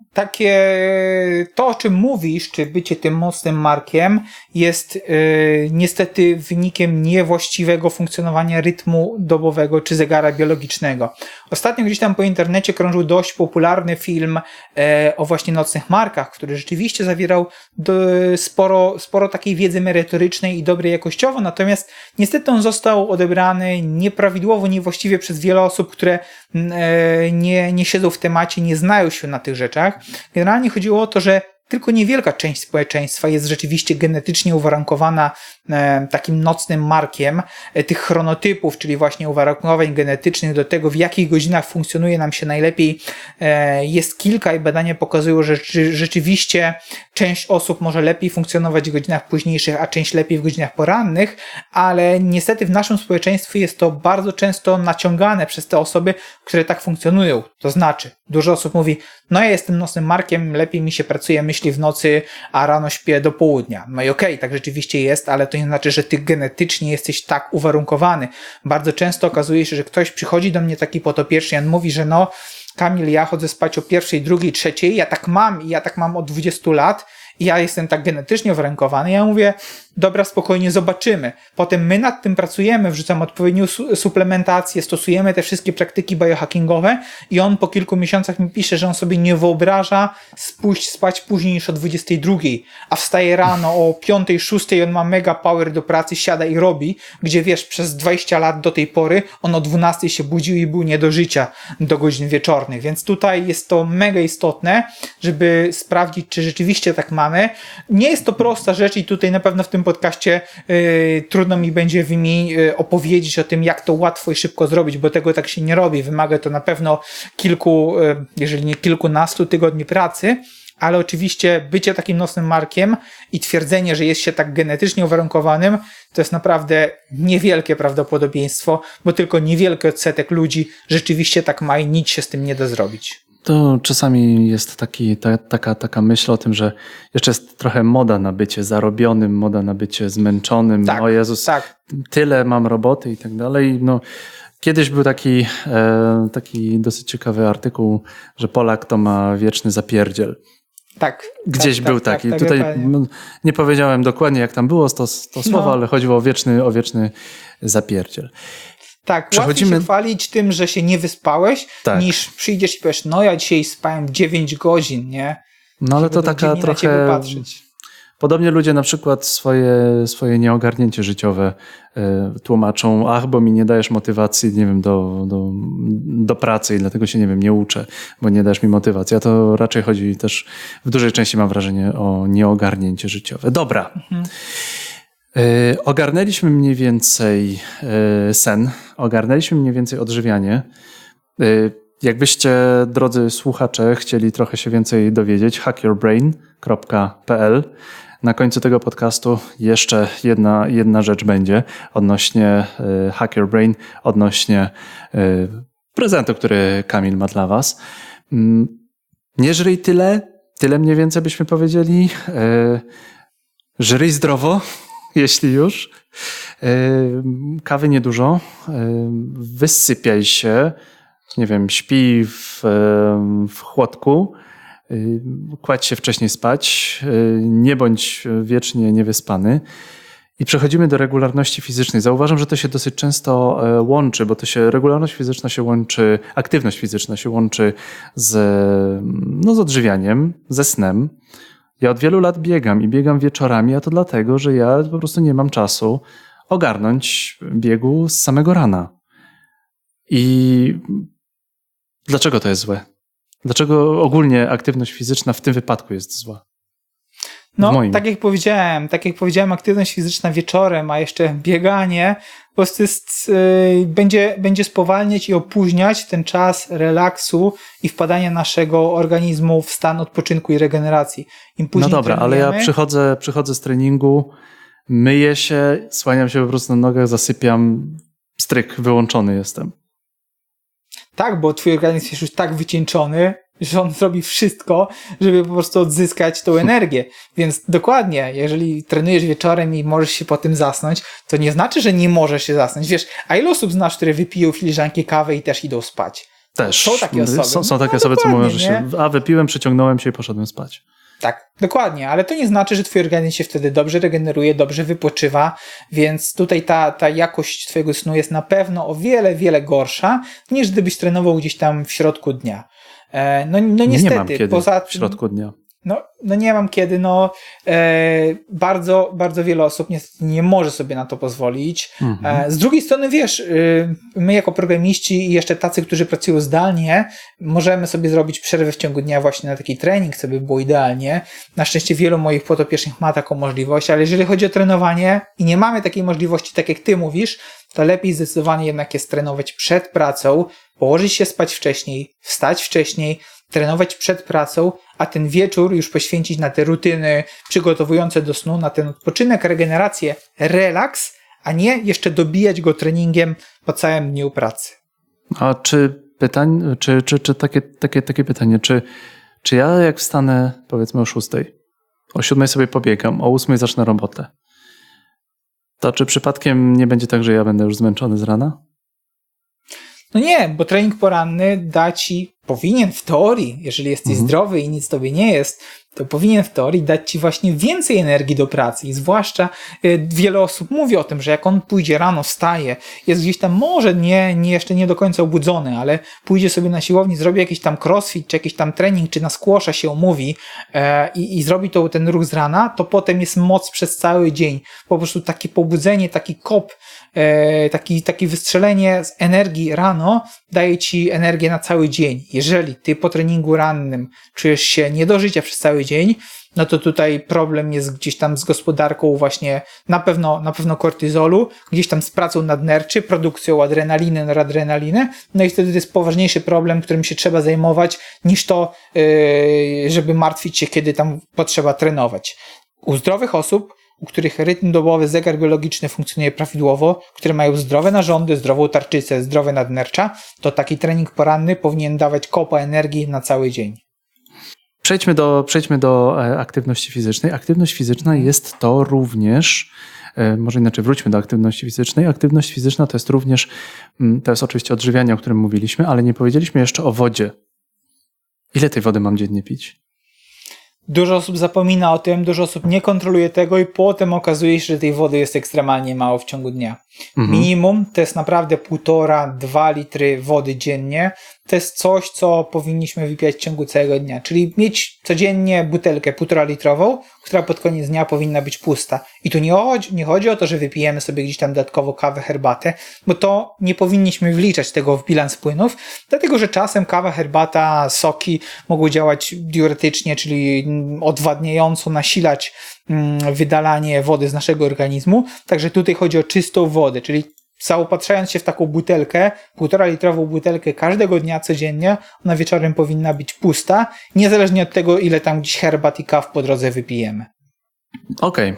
to o czym mówisz, czy bycie tym mocnym Markiem jest niestety wynikiem niewłaściwego funkcjonowania rytmu dobowego czy zegara biologicznego. Ostatnio gdzieś tam po internecie krążył dość popularny film o właśnie nocnych Markach, który rzeczywiście zawierał sporo takiej wiedzy merytorycznej i dobrej jakościowo, natomiast niestety on został odebrany nieprawidłowo, niewłaściwie przez wiele osób, które nie siedzą w temacie, nie znają się na tych rzeczach. Generalnie chodziło o to, że tylko niewielka część społeczeństwa jest rzeczywiście genetycznie uwarunkowana takim nocnym Markiem tych chronotypów, czyli właśnie uwarunkowań genetycznych do tego, w jakich godzinach funkcjonuje nam się najlepiej. Jest kilka i badania pokazują, że rzeczywiście część osób może lepiej funkcjonować w godzinach późniejszych, a część lepiej w godzinach porannych, ale niestety w naszym społeczeństwie jest to bardzo często naciągane przez te osoby, które tak funkcjonują. To znaczy, dużo osób mówi, no ja jestem nocnym Markiem, lepiej mi się pracuje myśli w nocy, a rano śpię do południa. No i okej, tak rzeczywiście jest, ale to nie znaczy, że ty genetycznie jesteś tak uwarunkowany. Bardzo często okazuje się, że ktoś przychodzi do mnie taki potopieczny i on mówi, że no Kamil, ja chodzę spać o 1, 2, 3, ja tak mam od 20 lat i ja jestem tak genetycznie uwarunkowany. Ja mówię, dobra, spokojnie, zobaczymy. Potem my nad tym pracujemy, wrzucam odpowiednią suplementację, stosujemy te wszystkie praktyki biohackingowe i on po kilku miesiącach mi pisze, że on sobie nie wyobraża pójść spać później niż o 22, a wstaje rano o 5, 6 i on ma mega power do pracy, siada i robi, gdzie wiesz, przez 20 lat do tej pory on o 12 się budził i był nie do życia do godzin wieczornych, więc tutaj jest to mega istotne, żeby sprawdzić, czy rzeczywiście tak mamy. Nie jest to prosta rzecz i tutaj na pewno w tym podcaście trudno mi będzie opowiedzieć o tym, jak to łatwo i szybko zrobić, bo tego tak się nie robi. Wymaga to na pewno kilku, jeżeli nie kilkunastu tygodni pracy, ale oczywiście bycie takim nocnym Markiem i twierdzenie, że jest się tak genetycznie uwarunkowanym, to jest naprawdę niewielkie prawdopodobieństwo, bo tylko niewielki odsetek ludzi rzeczywiście tak ma i nic się z tym nie da zrobić. To czasami jest taka myśl o tym, że jeszcze jest trochę moda na bycie zarobionym, moda na bycie zmęczonym. Tak, o Jezus, tak. Tyle mam roboty i tak dalej. No, kiedyś był taki dosyć ciekawy artykuł, że Polak to ma wieczny zapierdziel. Tak. Gdzieś był taki. Tak, Tutaj nie powiedziałem dokładnie, jak tam było to słowo, ale chodziło o wieczny zapierdziel. Tak, łatwiej się chwalić tym, że się nie wyspałeś, niż przyjdziesz i powiesz, no ja dzisiaj spałem 9 godzin, nie? No ale to taka trochę... Podobnie ludzie na przykład swoje nieogarnięcie życiowe tłumaczą, bo mi nie dajesz motywacji, nie wiem, do pracy i dlatego się, nie wiem, nie uczę, bo nie dajesz mi motywacji. A to raczej chodzi też, w dużej części mam wrażenie, o nieogarnięcie życiowe. Dobra. Ogarnęliśmy mniej więcej sen, ogarnęliśmy mniej więcej odżywianie. Jakbyście, drodzy słuchacze, chcieli trochę się więcej dowiedzieć, hackyourbrain.pl. Na końcu tego podcastu jeszcze jedna rzecz będzie odnośnie Hack Your Brain, odnośnie prezentu, który Kamil ma dla was. Nie żryj tyle mniej więcej byśmy powiedzieli. Żryj zdrowo. jeśli już. Kawy niedużo. Wysypiaj się. Nie wiem, śpij w chłodku. Kładź się wcześniej spać. Nie bądź wiecznie niewyspany. I przechodzimy do regularności fizycznej. Zauważam, że to się dosyć często łączy, bo regularność fizyczna się łączy, aktywność fizyczna się łączy z odżywianiem, ze snem. Ja od wielu lat biegam i biegam wieczorami, a to dlatego, że ja po prostu nie mam czasu ogarnąć biegu z samego rana. I dlaczego to jest złe? Dlaczego ogólnie aktywność fizyczna w tym wypadku jest zła? No, tak jak powiedziałem, aktywność fizyczna wieczorem, a jeszcze bieganie po prostu będzie spowalniać i opóźniać ten czas relaksu i wpadania naszego organizmu w stan odpoczynku i regeneracji. Im później no dobra, ale ja przychodzę z treningu, myję się, słaniam się po prostu na nogach, zasypiam, stryk, wyłączony jestem. Tak, bo twój organizm jest już tak wycieńczony, że on zrobi wszystko, żeby po prostu odzyskać tą energię. Więc dokładnie, jeżeli trenujesz wieczorem i możesz się po tym zasnąć, to nie znaczy, że nie możesz się zasnąć. Wiesz, a ile osób znasz, które wypiją filiżankę kawy i też idą spać? Też. Są takie osoby. Są takie osoby, co mówią, że wypiłem, przyciągnąłem się i poszedłem spać. Tak, dokładnie, ale to nie znaczy, że twój organizm się wtedy dobrze regeneruje, dobrze wypoczywa, więc tutaj ta jakość twojego snu jest na pewno o wiele, wiele gorsza, niż gdybyś trenował gdzieś tam w środku dnia. No niestety, nie mam kiedy poza w środku dnia. No nie mam kiedy, bardzo, bardzo wiele osób niestety nie może sobie na to pozwolić. Z drugiej strony, wiesz, my jako programiści i jeszcze tacy, którzy pracują zdalnie, możemy sobie zrobić przerwę w ciągu dnia właśnie na taki trening, co by było idealnie. Na szczęście wielu moich podopiecznych ma taką możliwość, ale jeżeli chodzi o trenowanie i nie mamy takiej możliwości, tak jak ty mówisz, to lepiej zdecydowanie jednak jest trenować przed pracą, położyć się spać wcześniej, wstać wcześniej, trenować przed pracą, a ten wieczór już poświęcić na te rutyny przygotowujące do snu, na ten odpoczynek, regenerację, relaks, a nie jeszcze dobijać go treningiem po całym dniu pracy. A czy takie pytanie, czy ja jak wstanę powiedzmy o 6:00, o 7:00 sobie pobiegam, o 8:00 zacznę robotę, to czy przypadkiem nie będzie tak, że ja będę już zmęczony z rana? No nie, bo trening poranny powinien w teorii, jeżeli jesteś zdrowy i nic tobie nie jest, to powinien w teorii dać ci właśnie więcej energii do pracy i zwłaszcza wiele osób mówi o tym, że jak on pójdzie rano, wstaje, jest gdzieś tam może jeszcze nie do końca obudzony, ale pójdzie sobie na siłowni, zrobi jakiś tam crossfit, czy jakiś tam trening, czy na squasha się umówi i zrobi ten ruch z rana, to potem jest moc przez cały dzień. Po prostu takie pobudzenie, taki kop, takie wystrzelenie z energii rano daje ci energię na cały dzień. Jeżeli ty po treningu rannym czujesz się nie do życia przez cały dzień, no to tutaj problem jest gdzieś tam z gospodarką właśnie na pewno kortyzolu, gdzieś tam z pracą nadnerczy, produkcją adrenaliny, noradrenaliny, no i wtedy to jest poważniejszy problem, którym się trzeba zajmować, niż to, żeby martwić się, kiedy tam potrzeba trenować. U zdrowych osób, u których rytm dobowy, zegar biologiczny funkcjonuje prawidłowo, które mają zdrowe narządy, zdrową tarczycę, zdrowe nadnercza, to taki trening poranny powinien dawać kopa energii na cały dzień. Przejdźmy do aktywności fizycznej. Aktywność fizyczna jest to również, może inaczej, wróćmy do aktywności fizycznej. Aktywność fizyczna to jest oczywiście odżywianie, o którym mówiliśmy, ale nie powiedzieliśmy jeszcze o wodzie. Ile tej wody mam dziennie pić? Dużo osób zapomina o tym, dużo osób nie kontroluje tego i potem okazuje się, że tej wody jest ekstremalnie mało w ciągu dnia. Minimum to jest naprawdę 1,5–2 litry wody dziennie. To jest coś, co powinniśmy wypijać w ciągu całego dnia. Czyli mieć codziennie butelkę 1,5 litrową, która pod koniec dnia powinna być pusta. I tu nie chodzi o to, że wypijemy sobie gdzieś tam dodatkowo kawę, herbatę, bo to nie powinniśmy wliczać tego w bilans płynów, dlatego że czasem kawa, herbata, soki mogą działać diuretycznie, czyli odwadniająco, nasilać wydalanie wody z naszego organizmu. Także tutaj chodzi o czystą wodę, czyli zaopatrzając się w taką butelkę, 1,5 litrową butelkę każdego dnia codziennie, ona wieczorem powinna być pusta, niezależnie od tego, ile tam gdzieś herbat i kaw po drodze wypijemy. Okej.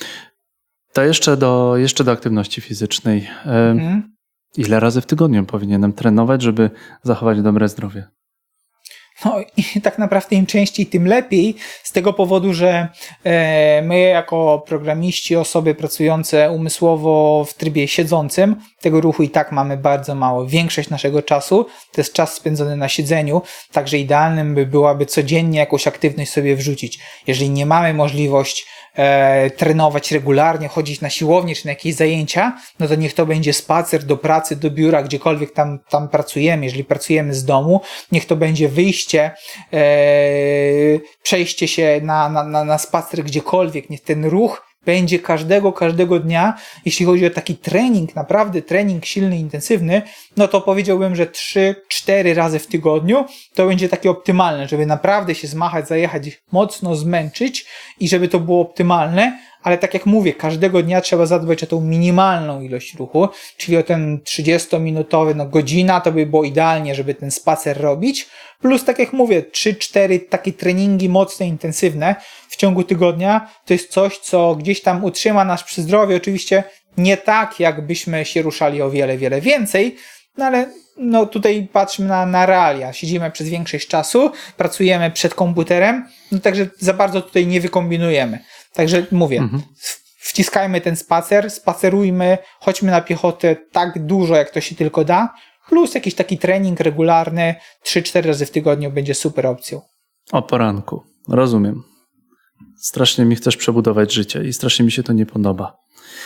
To jeszcze do aktywności fizycznej. Ile razy w tygodniu powinienem trenować, żeby zachować dobre zdrowie? No i tak naprawdę im częściej, tym lepiej, z tego powodu, że my jako programiści, osoby pracujące umysłowo w trybie siedzącym, tego ruchu i tak mamy bardzo mało. Większość naszego czasu to jest czas spędzony na siedzeniu, także idealnym byłaby codziennie jakąś aktywność sobie wrzucić. Jeżeli nie mamy możliwości trenować regularnie, chodzić na siłownię czy na jakieś zajęcia, no to niech to będzie spacer do pracy, do biura, gdziekolwiek tam pracujemy. Jeżeli pracujemy z domu, niech to będzie wyjście, przejście się na spacer gdziekolwiek, niech ten ruch będzie każdego dnia. Jeśli chodzi o taki trening, naprawdę trening silny, intensywny, no to powiedziałbym, że 3-4 razy w tygodniu to będzie takie optymalne, żeby naprawdę się zmachać, zajechać, mocno zmęczyć i żeby to było optymalne, ale tak jak mówię, każdego dnia trzeba zadbać o tą minimalną ilość ruchu, czyli o ten 30-minutowy, godzina, to by było idealnie, żeby ten spacer robić, plus tak jak mówię, 3-4 takie treningi mocne, intensywne w ciągu tygodnia, to jest coś, co gdzieś tam utrzyma nas przy zdrowiu, oczywiście nie tak, jakbyśmy się ruszali o wiele więcej, no ale tutaj patrzmy na realia. Siedzimy przez większość czasu, pracujemy przed komputerem, także za bardzo tutaj nie wykombinujemy. Także mówię, wciskajmy ten spacer, spacerujmy, chodźmy na piechotę tak dużo, jak to się tylko da, plus jakiś taki trening regularny 3-4 razy w tygodniu będzie super opcją. O poranku, rozumiem. Strasznie mi chcesz przebudować życie i strasznie mi się to nie podoba.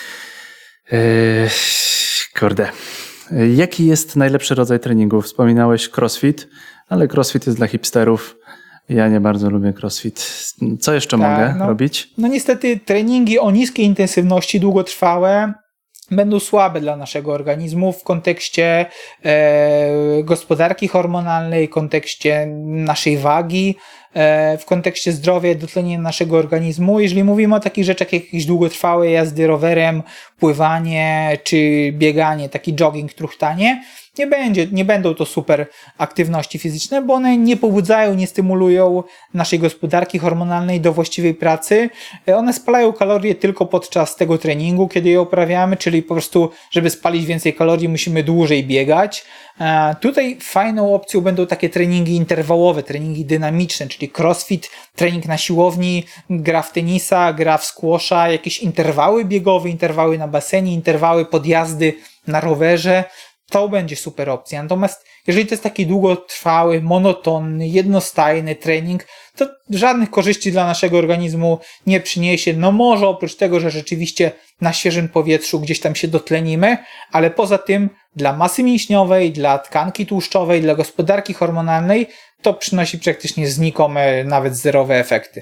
Kurde. Jaki jest najlepszy rodzaj treningu? Wspominałeś crossfit, ale crossfit jest dla hipsterów. Ja nie bardzo lubię crossfit. Co jeszcze mogę robić? No niestety treningi o niskiej intensywności, długotrwałe będą słabe dla naszego organizmu w kontekście gospodarki hormonalnej, w kontekście naszej wagi, w kontekście zdrowia i dotlenienia naszego organizmu. Jeżeli mówimy o takich rzeczach jak jakieś długotrwałe jazdy rowerem, pływanie czy bieganie, taki jogging, truchtanie, nie będą to super aktywności fizyczne, bo one nie pobudzają, nie stymulują naszej gospodarki hormonalnej do właściwej pracy. One spalają kalorie tylko podczas tego treningu, kiedy je uprawiamy, czyli po prostu, żeby spalić więcej kalorii, musimy dłużej biegać. Tutaj fajną opcją będą takie treningi interwałowe, treningi dynamiczne, czyli crossfit, trening na siłowni, gra w tenisa, gra w squasha, jakieś interwały biegowe, interwały na basenie, interwały podjazdy na rowerze. To będzie super opcja. Natomiast jeżeli to jest taki długotrwały, monotonny, jednostajny trening, to żadnych korzyści dla naszego organizmu nie przyniesie. No może oprócz tego, że rzeczywiście na świeżym powietrzu gdzieś tam się dotlenimy, ale poza tym dla masy mięśniowej, dla tkanki tłuszczowej, dla gospodarki hormonalnej to przynosi praktycznie znikome, nawet zerowe efekty.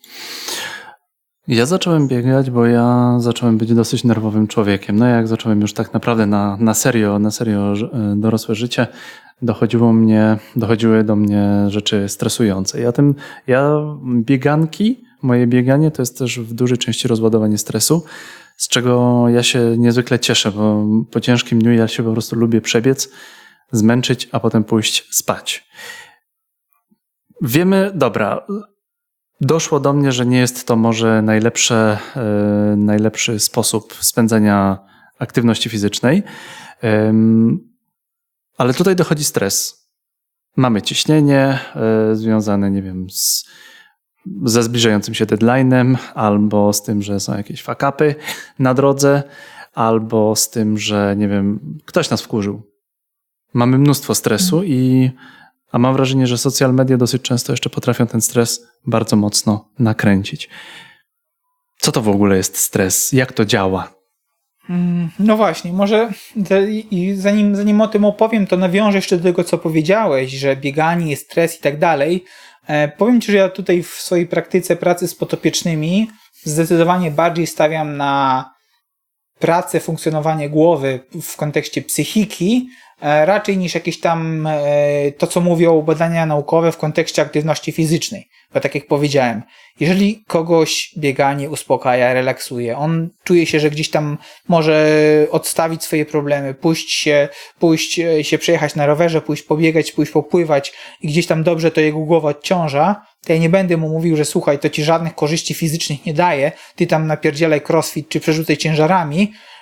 Ja zacząłem biegać, bo ja zacząłem być dosyć nerwowym człowiekiem. No jak zacząłem już tak naprawdę na serio dorosłe życie, dochodziły do mnie rzeczy stresujące. Moje bieganie to jest też w dużej części rozładowanie stresu, z czego ja się niezwykle cieszę, bo po ciężkim dniu ja się po prostu lubię przebiec, zmęczyć, a potem pójść spać. Doszło do mnie, że nie jest to może najlepszy sposób spędzania aktywności fizycznej, ale tutaj dochodzi stres. Mamy ciśnienie związane, nie wiem, ze zbliżającym się deadline'em, albo z tym, że są jakieś fuck-upy na drodze, albo z tym, że, nie wiem, ktoś nas wkurzył. Mamy mnóstwo stresu a mam wrażenie, że social media dosyć często jeszcze potrafią ten stres bardzo mocno nakręcić. Co to w ogóle jest stres? Jak to działa? No właśnie, może zanim o tym opowiem, to nawiążę jeszcze do tego, co powiedziałeś, że bieganie jest stres i tak dalej. Powiem Ci, że ja tutaj w swojej praktyce pracy z podopiecznymi zdecydowanie bardziej stawiam na pracę, funkcjonowanie głowy w kontekście psychiki, raczej niż jakieś tam to, co mówią badania naukowe w kontekście aktywności fizycznej. Bo tak jak powiedziałem, jeżeli kogoś bieganie uspokaja, relaksuje, on czuje się, że gdzieś tam może odstawić swoje problemy, pójść się przejechać na rowerze, pójść pobiegać, pójść popływać i gdzieś tam dobrze to jego głowa odciąża, to ja nie będę mu mówił, że słuchaj, to ci żadnych korzyści fizycznych nie daje, ty tam napierdzielaj crossfit czy przerzucaj ciężarami,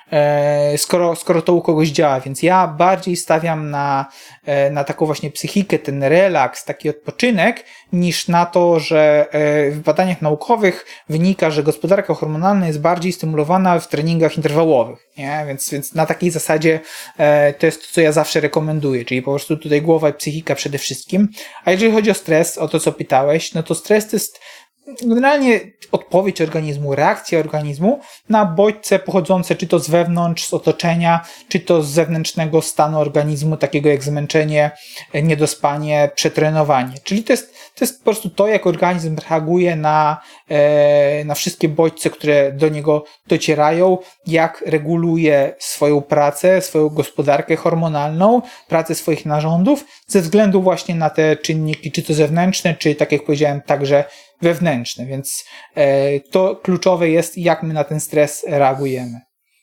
skoro to u kogoś działa, więc ja bardziej stawiam na taką właśnie psychikę, ten relaks, taki odpoczynek, niż na to, że w badaniach naukowych wynika, że gospodarka hormonalna jest bardziej stymulowana w treningach interwałowych, nie? Więc na takiej zasadzie to jest to, co ja zawsze rekomenduję, czyli po prostu tutaj głowa i psychika przede wszystkim. A jeżeli chodzi o stres, o to, co pytałeś, no to stres to jest generalnie odpowiedź organizmu, reakcja organizmu na bodźce pochodzące czy to z wewnątrz, z otoczenia, czy to z zewnętrznego stanu organizmu, takiego jak zmęczenie, niedospanie, przetrenowanie. Czyli to jest po prostu to, jak organizm reaguje na wszystkie bodźce, które do niego docierają, jak reguluje swoją pracę, swoją gospodarkę hormonalną, pracę swoich narządów, ze względu właśnie na te czynniki, czy to zewnętrzne, czy tak jak powiedziałem, także wewnętrzne, więc to kluczowe jest, jak my na ten stres reagujemy.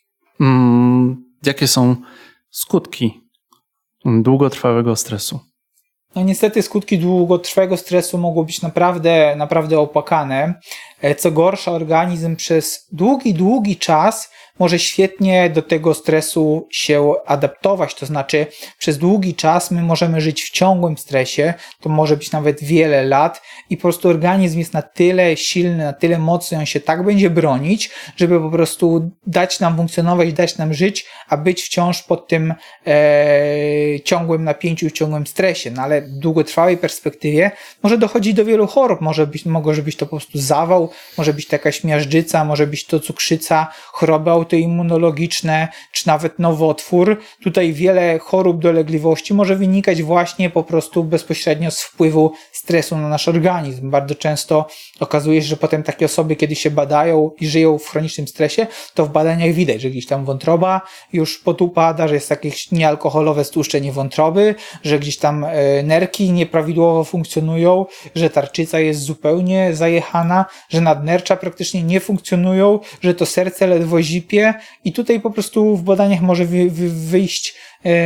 Jakie są skutki długotrwałego stresu? No niestety skutki długotrwałego stresu mogą być naprawdę, naprawdę opłakane. Co gorsza, organizm przez długi czas może świetnie do tego stresu się adaptować, to znaczy przez długi czas my możemy żyć w ciągłym stresie, to może być nawet wiele lat i po prostu organizm jest na tyle silny, na tyle mocny, on się tak będzie bronić, żeby po prostu dać nam funkcjonować, dać nam żyć, a być wciąż pod tym ciągłym napięciu, ciągłym stresie, no ale w długotrwałej perspektywie może dochodzić do wielu chorób, może być to po prostu zawał, może być to jakaś miażdżyca, może być to cukrzyca, choroby autoimmunologiczne, czy nawet nowotwór. Tutaj wiele chorób, dolegliwości może wynikać właśnie po prostu bezpośrednio z wpływu stresu na nasz organizm. Bardzo często okazuje się, że potem takie osoby, kiedy się badają i żyją w chronicznym stresie, to w badaniach widać, że gdzieś tam wątroba już podupada, że jest jakieś niealkoholowe stłuszczenie wątroby, że gdzieś tam nerki nieprawidłowo funkcjonują, że tarczyca jest zupełnie zajechana, że nadnercza praktycznie nie funkcjonują, że to serce ledwo zipie i tutaj po prostu w badaniach może wyjść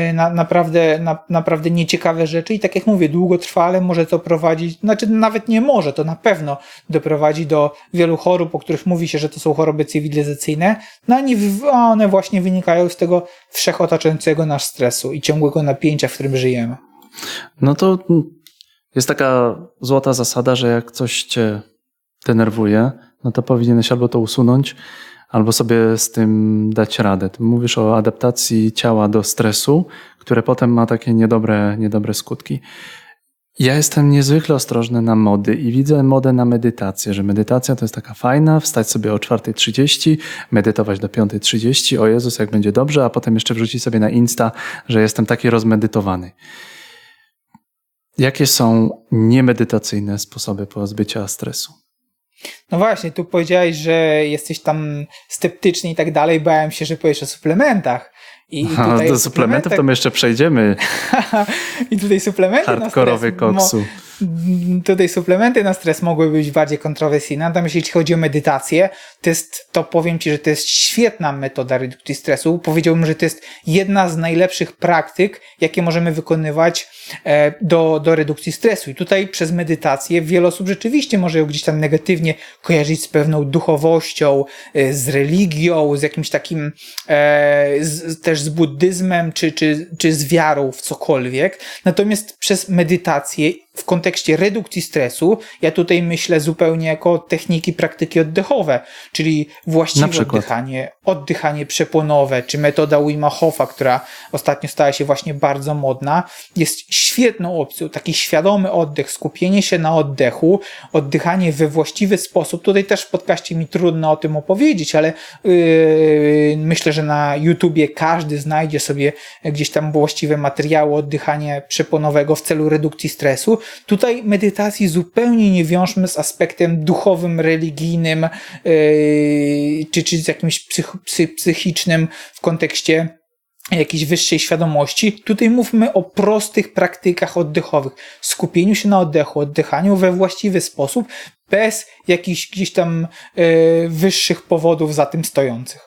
naprawdę nieciekawe rzeczy i tak jak mówię, długotrwale może to prowadzić, znaczy nawet nie może, to na pewno doprowadzi do wielu chorób, o których mówi się, że to są choroby cywilizacyjne, no a one właśnie wynikają z tego wszechotaczającego nas stresu i ciągłego napięcia, w którym żyjemy. No to jest taka złota zasada, że jak coś cię denerwuje, no to powinieneś albo to usunąć, albo sobie z tym dać radę. Ty mówisz o adaptacji ciała do stresu, które potem ma takie niedobre skutki. Ja jestem niezwykle ostrożny na mody i widzę modę na medytację, że medytacja to jest taka fajna, wstać sobie o 4:30, medytować do 5:30, o Jezus, jak będzie dobrze, a potem jeszcze wrzucić sobie na Insta, że jestem taki rozmedytowany. Jakie są niemedytacyjne sposoby pozbycia stresu? No właśnie, tu powiedziałeś, że jesteś tam sceptyczny i tak dalej, bałem się, że powiesz o suplementach. I tutaj do suplementów to my jeszcze przejdziemy. I tutaj suplementy hardkorowy koksu. Tutaj suplementy na stres mogłyby być bardziej kontrowersyjne, natomiast jeśli chodzi o medytację, to powiem Ci, że to jest świetna metoda redukcji stresu. Powiedziałbym, że to jest jedna z najlepszych praktyk, jakie możemy wykonywać do redukcji stresu. I tutaj przez medytację wiele osób rzeczywiście może ją gdzieś tam negatywnie kojarzyć z pewną duchowością, z religią, z jakimś takim też z buddyzmem, czy z wiarą w cokolwiek. Natomiast przez medytację w kontekście redukcji stresu, ja tutaj myślę zupełnie jako techniki, praktyki oddechowe, czyli właściwe oddychanie przepłonowe, czy metoda Wima Hofa, która ostatnio stała się właśnie bardzo modna, jest świetną opcją. Taki świadomy oddech, skupienie się na oddechu, oddychanie we właściwy sposób. Tutaj też w podcaście mi trudno o tym opowiedzieć, ale myślę, że na YouTubie każdy znajdzie sobie gdzieś tam właściwe materiały oddychania przepłonowego w celu redukcji stresu. Tutaj medytacji zupełnie nie wiążmy z aspektem duchowym, religijnym, czy z jakimś psychicznym w kontekście jakiejś wyższej świadomości. Tutaj mówmy o prostych praktykach oddechowych. Skupieniu się na oddechu, oddychaniu we właściwy sposób, bez jakichś gdzieś tam wyższych powodów za tym stojących.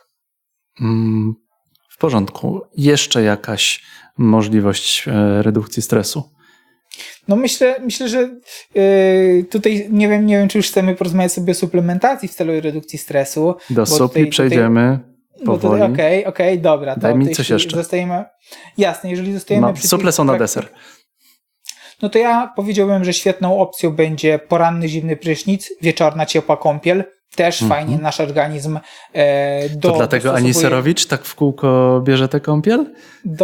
W porządku. Jeszcze jakaś możliwość redukcji stresu? No myślę, że tutaj nie wiem, czy już chcemy porozmawiać sobie o suplementacji w celu redukcji stresu. Do supli przejdziemy. No to powoli. okej, dobra. Daj mi to coś jeśli jeszcze. Zostajemy, jasne, jeżeli zostajemy przy Suple tych są na deser. No to ja powiedziałbym, że świetną opcją będzie poranny zimny prysznic, wieczorna ciepła kąpiel. Też fajnie nasz organizm To dlatego Aniserowicz tak w kółko bierze tę kąpiel?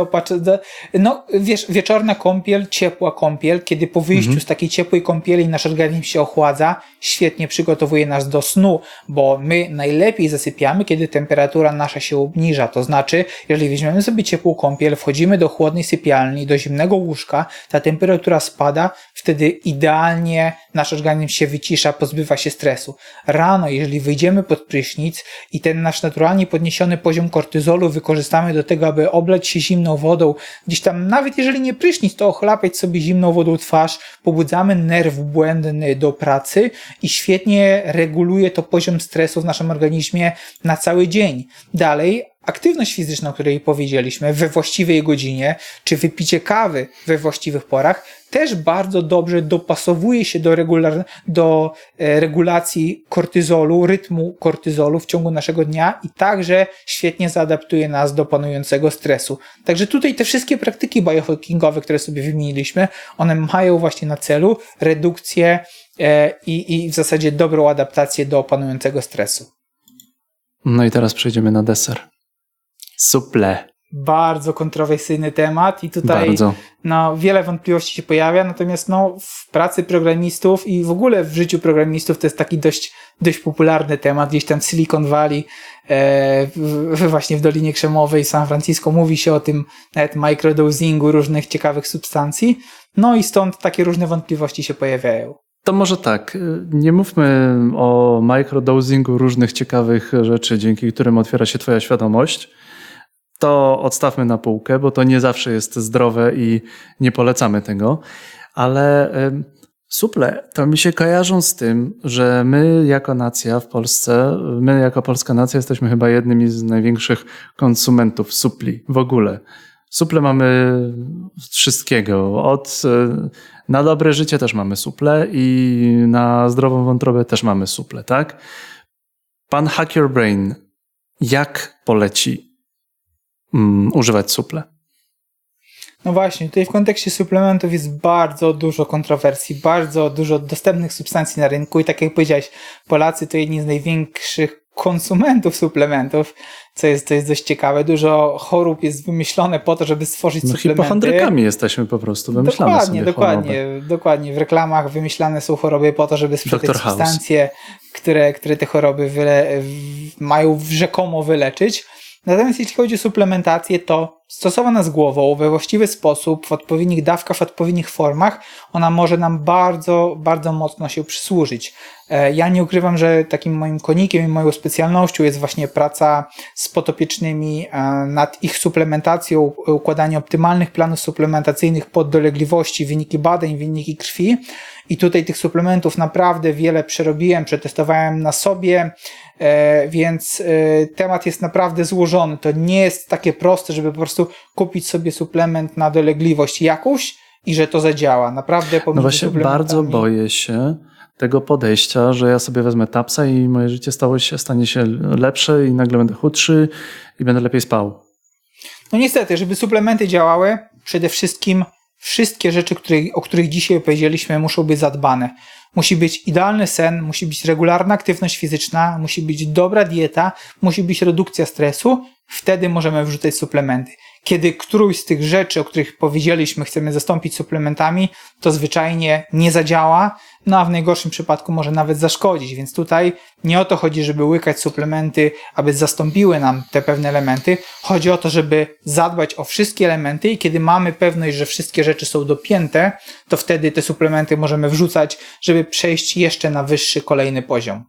No wiesz, wieczorna kąpiel, ciepła kąpiel, kiedy po wyjściu z takiej ciepłej kąpieli nasz organizm się ochładza, świetnie przygotowuje nas do snu, bo my najlepiej zasypiamy, kiedy temperatura nasza się obniża. To znaczy, jeżeli weźmiemy sobie ciepłą kąpiel, wchodzimy do chłodnej sypialni, do zimnego łóżka, ta temperatura spada, wtedy idealnie nasz organizm się wycisza, pozbywa się stresu. Rano, jeżeli wyjdziemy pod prysznic i ten nasz naturalnie podniesiony poziom kortyzolu wykorzystamy do tego, aby oblać się zimną wodą, gdzieś tam, nawet jeżeli nie prysznic, to ochlapać sobie zimną wodą twarz, pobudzamy nerw błędny do pracy i świetnie reguluje to poziom stresu w naszym organizmie na cały dzień. Dalej, aktywność fizyczna, o której powiedzieliśmy, we właściwej godzinie, czy wypicie kawy we właściwych porach, też bardzo dobrze dopasowuje się do regulacji kortyzolu, rytmu kortyzolu w ciągu naszego dnia i także świetnie zaadaptuje nas do panującego stresu. Także tutaj te wszystkie praktyki biohackingowe, które sobie wymieniliśmy, one mają właśnie na celu redukcję i w zasadzie dobrą adaptację do panującego stresu. No i teraz przejdziemy na deser. Suple. Bardzo kontrowersyjny temat i tutaj wiele wątpliwości się pojawia, natomiast w pracy programistów i w ogóle w życiu programistów to jest taki dość popularny temat. Gdzieś tam w Silicon Valley, właśnie w Dolinie Krzemowej, San Francisco mówi się o tym nawet microdosingu różnych ciekawych substancji, no i stąd takie różne wątpliwości się pojawiają. To może tak, nie mówmy o microdosingu różnych ciekawych rzeczy, dzięki którym otwiera się twoja świadomość. To odstawmy na półkę, bo to nie zawsze jest zdrowe i nie polecamy tego. Ale suple to mi się kojarzą z tym, że my jako nacja w Polsce, my jako polska nacja jesteśmy chyba jednymi z największych konsumentów supli w ogóle. Suple mamy z wszystkiego. Na dobre życie też mamy suple i na zdrową wątrobę też mamy suple, tak? Pan Hack Your Brain, jak poleci używać suple? No właśnie, tutaj w kontekście suplementów jest bardzo dużo kontrowersji, bardzo dużo dostępnych substancji na rynku i tak jak powiedziałeś, Polacy to jedni z największych konsumentów suplementów, co jest dość ciekawe. Dużo chorób jest wymyślone po to, żeby stworzyć suplementy. Hipochondrykami jesteśmy po prostu, wymyślamy sobie Dokładnie. W reklamach wymyślane są choroby po to, żeby sprzedać substancje, które te choroby mają rzekomo wyleczyć. Natomiast jeśli chodzi o suplementację, to stosowana z głową, we właściwy sposób, w odpowiednich dawkach, w odpowiednich formach, ona może nam bardzo, bardzo mocno się przysłużyć. Ja nie ukrywam, że takim moim konikiem i moją specjalnością jest właśnie praca z podopiecznymi nad ich suplementacją, układanie optymalnych planów suplementacyjnych pod dolegliwości, wyniki badań, wyniki krwi. I tutaj tych suplementów naprawdę wiele przerobiłem, przetestowałem na sobie, więc temat jest naprawdę złożony. To nie jest takie proste, żeby po prostu kupić sobie suplement na dolegliwość jakąś i że to zadziała. Naprawdę No właśnie bardzo boję się tego podejścia, że ja sobie wezmę Tapsa i moje życie stanie się lepsze i nagle będę chudszy i będę lepiej spał. No niestety, żeby suplementy działały, przede wszystkim wszystkie rzeczy, o których dzisiaj powiedzieliśmy, muszą być zadbane. Musi być idealny sen, musi być regularna aktywność fizyczna, musi być dobra dieta, musi być redukcja stresu. Wtedy możemy wrzucać suplementy. Kiedy którąś z tych rzeczy, o których powiedzieliśmy, chcemy zastąpić suplementami, to zwyczajnie nie zadziała, no a w najgorszym przypadku może nawet zaszkodzić. Więc tutaj nie o to chodzi, żeby łykać suplementy, aby zastąpiły nam te pewne elementy. Chodzi o to, żeby zadbać o wszystkie elementy i kiedy mamy pewność, że wszystkie rzeczy są dopięte, to wtedy te suplementy możemy wrzucać, żeby przejść jeszcze na wyższy, kolejny poziom.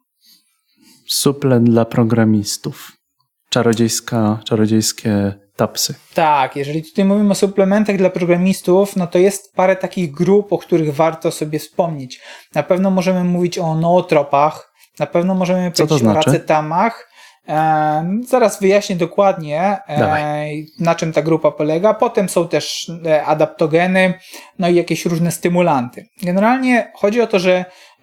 Suple dla programistów. Czarodziejskie tapsy. Tak, jeżeli tutaj mówimy o suplementach dla programistów, no to jest parę takich grup, o których warto sobie wspomnieć. Na pewno możemy mówić o nootropach, na pewno możemy powiedzieć o racetamach, Zaraz wyjaśnię dokładnie, na czym ta grupa polega. Potem są też adaptogeny, no i jakieś różne stymulanty. Generalnie chodzi o to, że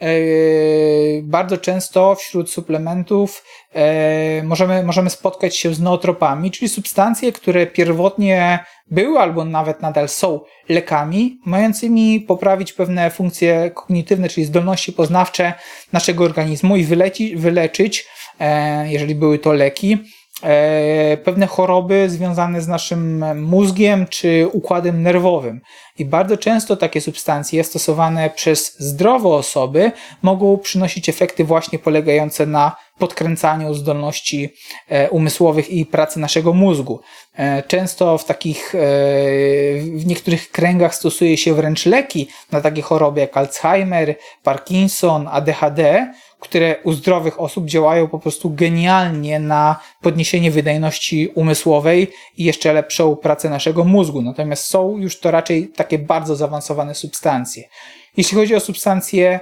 bardzo często wśród suplementów możemy spotkać się z nootropami, czyli substancje, które pierwotnie były albo nawet nadal są lekami, mającymi poprawić pewne funkcje kognitywne, czyli zdolności poznawcze naszego organizmu i wyleczyć, jeżeli były to leki, pewne choroby związane z naszym mózgiem czy układem nerwowym. I bardzo często takie substancje stosowane przez zdrowe osoby mogą przynosić efekty właśnie polegające na podkręcaniu zdolności umysłowych i pracy naszego mózgu. Często w niektórych kręgach stosuje się wręcz leki na takie choroby jak Alzheimer, Parkinson, ADHD, które u zdrowych osób działają po prostu genialnie na podniesienie wydajności umysłowej i jeszcze lepszą pracę naszego mózgu. Natomiast są już to raczej takie bardzo zaawansowane substancje. Jeśli chodzi o substancje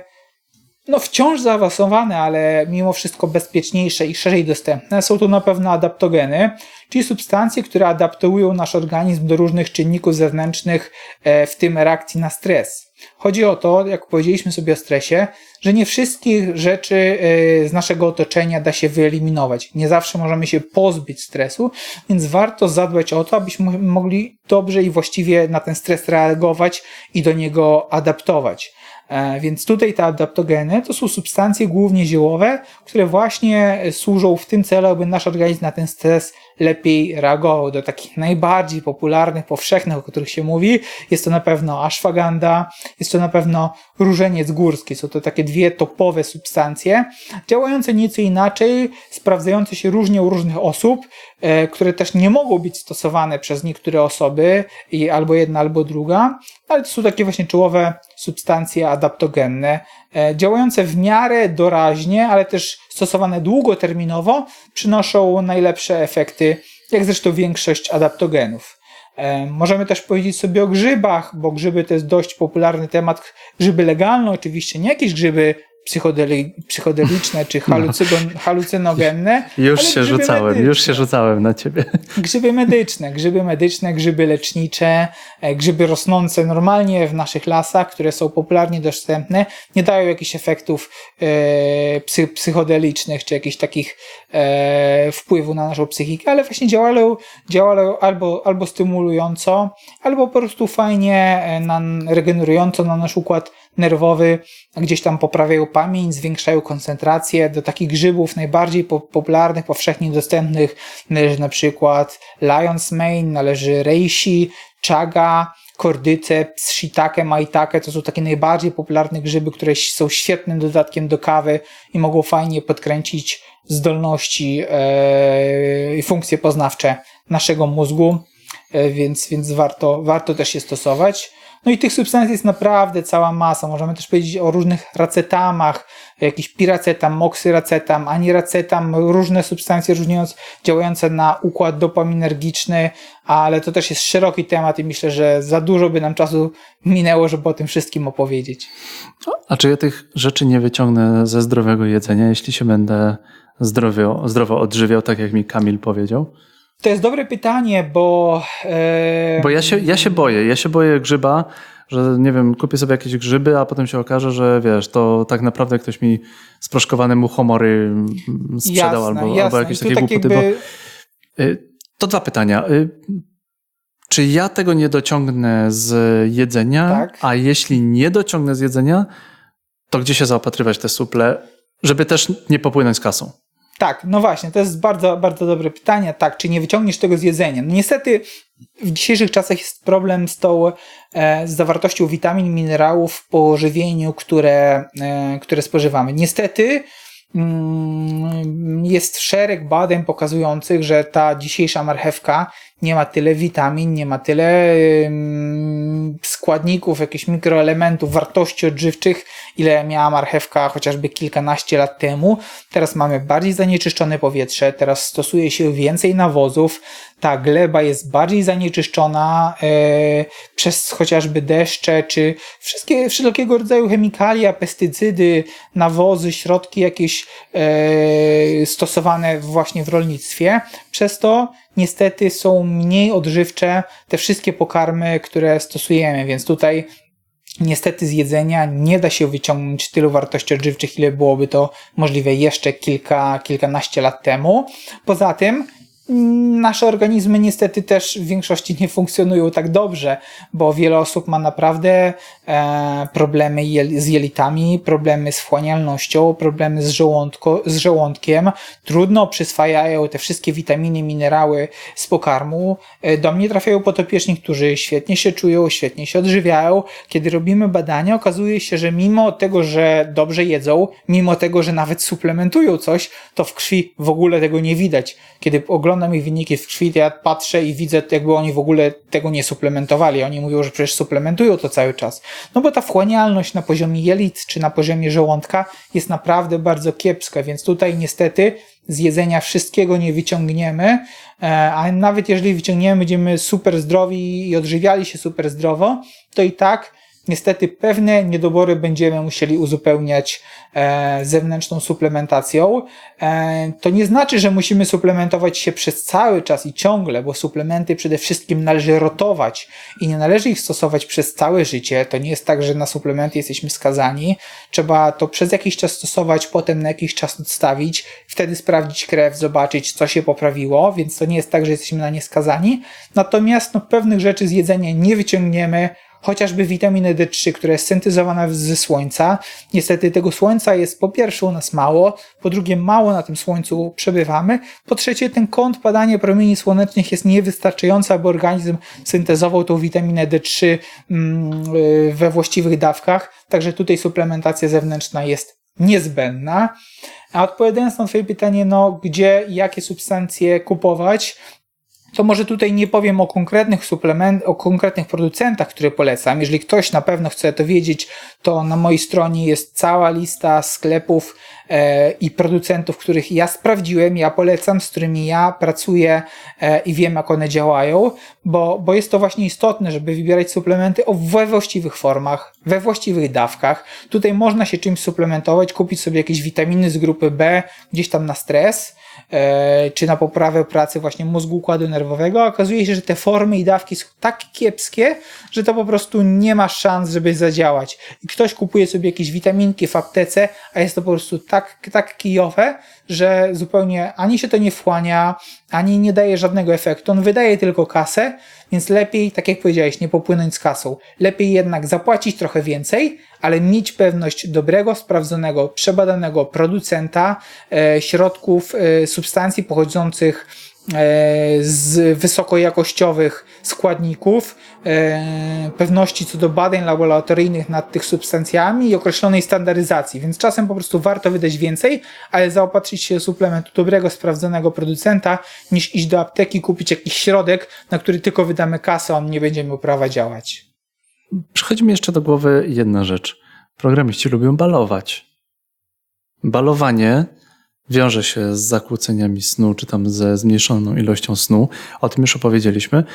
wciąż zaawansowane, ale mimo wszystko bezpieczniejsze i szerzej dostępne, są to na pewno adaptogeny, czyli substancje, które adaptują nasz organizm do różnych czynników zewnętrznych, w tym reakcji na stres. Chodzi o to, jak powiedzieliśmy sobie o stresie, że nie wszystkich rzeczy z naszego otoczenia da się wyeliminować. Nie zawsze możemy się pozbyć stresu, więc warto zadbać o to, abyśmy mogli dobrze i właściwie na ten stres reagować i do niego adaptować. Więc tutaj te adaptogeny to są substancje głównie ziołowe, które właśnie służą w tym celu, aby nasz organizm na ten stres lepiej reagował. Do takich najbardziej popularnych, powszechnych, o których się mówi, jest to na pewno ashwagandha, jest to na pewno różeniec górski. Są to takie dwie topowe substancje, działające nieco inaczej, sprawdzające się różnie u różnych osób, które też nie mogą być stosowane przez niektóre osoby, albo jedna, albo druga, ale to są takie właśnie czołowe substancje adaptogenne, działające w miarę doraźnie, ale też stosowane długoterminowo, przynoszą najlepsze efekty, jak zresztą większość adaptogenów. Możemy też powiedzieć sobie o grzybach, bo grzyby to jest dość popularny temat. Grzyby legalne oczywiście, nie jakieś grzyby psychodeliczne czy halucynogenne. Już się rzucałem na ciebie. Grzyby medyczne, grzyby lecznicze, grzyby rosnące normalnie w naszych lasach, które są popularnie dostępne, nie dają jakichś efektów psychodelicznych czy jakichś takich wpływu na naszą psychikę, ale właśnie działają albo stymulująco, albo po prostu fajnie regenerująco na nasz układ nerwowy, gdzieś tam poprawiają pamięć, zwiększają koncentrację. Do takich grzybów najbardziej popularnych, powszechnie dostępnych należy na przykład lion's mane, należy reishi, chaga, cordyceps, shiitake, maitake. To są takie najbardziej popularne grzyby, które są świetnym dodatkiem do kawy i mogą fajnie podkręcić zdolności i funkcje poznawcze naszego mózgu, więc warto też je stosować. No i tych substancji jest naprawdę cała masa. Możemy też powiedzieć o różnych racetamach, jakiś piracetam, moksyracetam, aniracetam, różne substancje działające na układ dopaminergiczny, ale to też jest szeroki temat i myślę, że za dużo by nam czasu minęło, żeby o tym wszystkim opowiedzieć. A czy ja tych rzeczy nie wyciągnę ze zdrowego jedzenia, jeśli się będę zdrowo odżywiał, tak jak mi Kamil powiedział? To jest dobre pytanie, bo ja się boję grzyba, że nie wiem, kupię sobie jakieś grzyby, a potem się okaże, że wiesz, to tak naprawdę ktoś mi sproszkowane muchomory sprzedał albo jakieś takie głupoty. To dwa pytania. Czy ja tego nie dociągnę z jedzenia? Tak. A jeśli nie dociągnę z jedzenia, to gdzie się zaopatrywać te suple, żeby też nie popłynąć z kasą? Tak, no właśnie, to jest bardzo, bardzo dobre pytanie. Tak, czy nie wyciągniesz tego z jedzenia? No niestety w dzisiejszych czasach jest problem z zawartością witamin, minerałów w pożywieniu, które spożywamy. Niestety jest szereg badań pokazujących, że ta dzisiejsza marchewka nie ma tyle witamin, nie ma tyle składników, jakichś mikroelementów, wartości odżywczych, ile miała marchewka chociażby kilkanaście lat temu. Teraz mamy bardziej zanieczyszczone powietrze, teraz stosuje się więcej nawozów, ta gleba jest bardziej zanieczyszczona przez chociażby deszcze, czy wszelkiego rodzaju chemikalia, pestycydy, nawozy, środki jakieś stosowane właśnie w rolnictwie. Przez to niestety są mniej odżywcze te wszystkie pokarmy, które stosujemy, więc tutaj niestety z jedzenia nie da się wyciągnąć tylu wartości odżywczych, ile byłoby to możliwe jeszcze kilkanaście lat temu. Poza tym nasze organizmy niestety też w większości nie funkcjonują tak dobrze, bo wiele osób ma naprawdę problemy z jelitami, problemy z wchłanialnością, problemy z żołądkiem, trudno przyswajają te wszystkie witaminy, minerały z pokarmu. Do mnie trafiają podopieczni, którzy świetnie się czują, świetnie się odżywiają. Kiedy robimy badania, okazuje się, że mimo tego, że dobrze jedzą, mimo tego, że nawet suplementują coś, to w krwi w ogóle tego nie widać. Kiedy oglądam ich wyniki w krwi, to ja patrzę i widzę, jakby oni w ogóle tego nie suplementowali. Oni mówią, że przecież suplementują to cały czas. No bo ta wchłanialność na poziomie jelit czy na poziomie żołądka jest naprawdę bardzo kiepska, więc tutaj niestety z jedzenia wszystkiego nie wyciągniemy, a nawet jeżeli wyciągniemy, będziemy super zdrowi i odżywiali się super zdrowo, to i tak niestety pewne niedobory będziemy musieli uzupełniać zewnętrzną suplementacją. To nie znaczy, że musimy suplementować się przez cały czas i ciągle, bo suplementy przede wszystkim należy rotować i nie należy ich stosować przez całe życie. To nie jest tak, że na suplementy jesteśmy skazani. Trzeba to przez jakiś czas stosować, potem na jakiś czas odstawić, wtedy sprawdzić krew, zobaczyć, co się poprawiło, więc to nie jest tak, że jesteśmy na nie skazani. Natomiast pewnych rzeczy z jedzenia nie wyciągniemy, chociażby witaminę D3, która jest syntezowana ze słońca. Niestety tego słońca jest po pierwsze u nas mało, po drugie mało na tym słońcu przebywamy, po trzecie ten kąt padania promieni słonecznych jest niewystarczający, aby organizm syntezował tą witaminę D3 we właściwych dawkach, także tutaj suplementacja zewnętrzna jest niezbędna. A odpowiadając na twoje pytanie, gdzie i jakie substancje kupować, to może tutaj nie powiem o konkretnych producentach, które polecam. Jeżeli ktoś na pewno chce to wiedzieć, to na mojej stronie jest cała lista sklepów i producentów, których ja sprawdziłem, ja polecam, z którymi ja pracuję i wiem, jak one działają, bo jest to właśnie istotne, żeby wybierać suplementy we właściwych formach, we właściwych dawkach. Tutaj można się czymś suplementować, kupić sobie jakieś witaminy z grupy B gdzieś tam na stres, czy na poprawę pracy właśnie mózgu, układu nerwowego, a okazuje się, że te formy i dawki są tak kiepskie, że to po prostu nie ma szans, żeby zadziałać. I ktoś kupuje sobie jakieś witaminki w aptece, a jest to po prostu tak kijowe, że zupełnie ani się to nie wchłania, ani nie daje żadnego efektu. On wydaje tylko kasę, więc lepiej, tak jak powiedziałeś, nie popłynąć z kasą. Lepiej jednak zapłacić trochę więcej, ale mieć pewność dobrego, sprawdzonego, przebadanego producenta środków, substancji pochodzących z wysokojakościowych składników, pewności co do badań laboratoryjnych nad tych substancjami i określonej standaryzacji, więc czasem po prostu warto wydać więcej, ale zaopatrzyć się w suplementu dobrego, sprawdzonego producenta, niż iść do apteki, kupić jakiś środek, na który tylko wydamy kasę, on nie będzie miał prawa działać. Przychodzi mi jeszcze do głowy jedna rzecz. Programiści lubią balować. Balowanie wiąże się z zakłóceniami snu, czy tam ze zmniejszoną ilością snu. O tym już opowiedzieliśmy.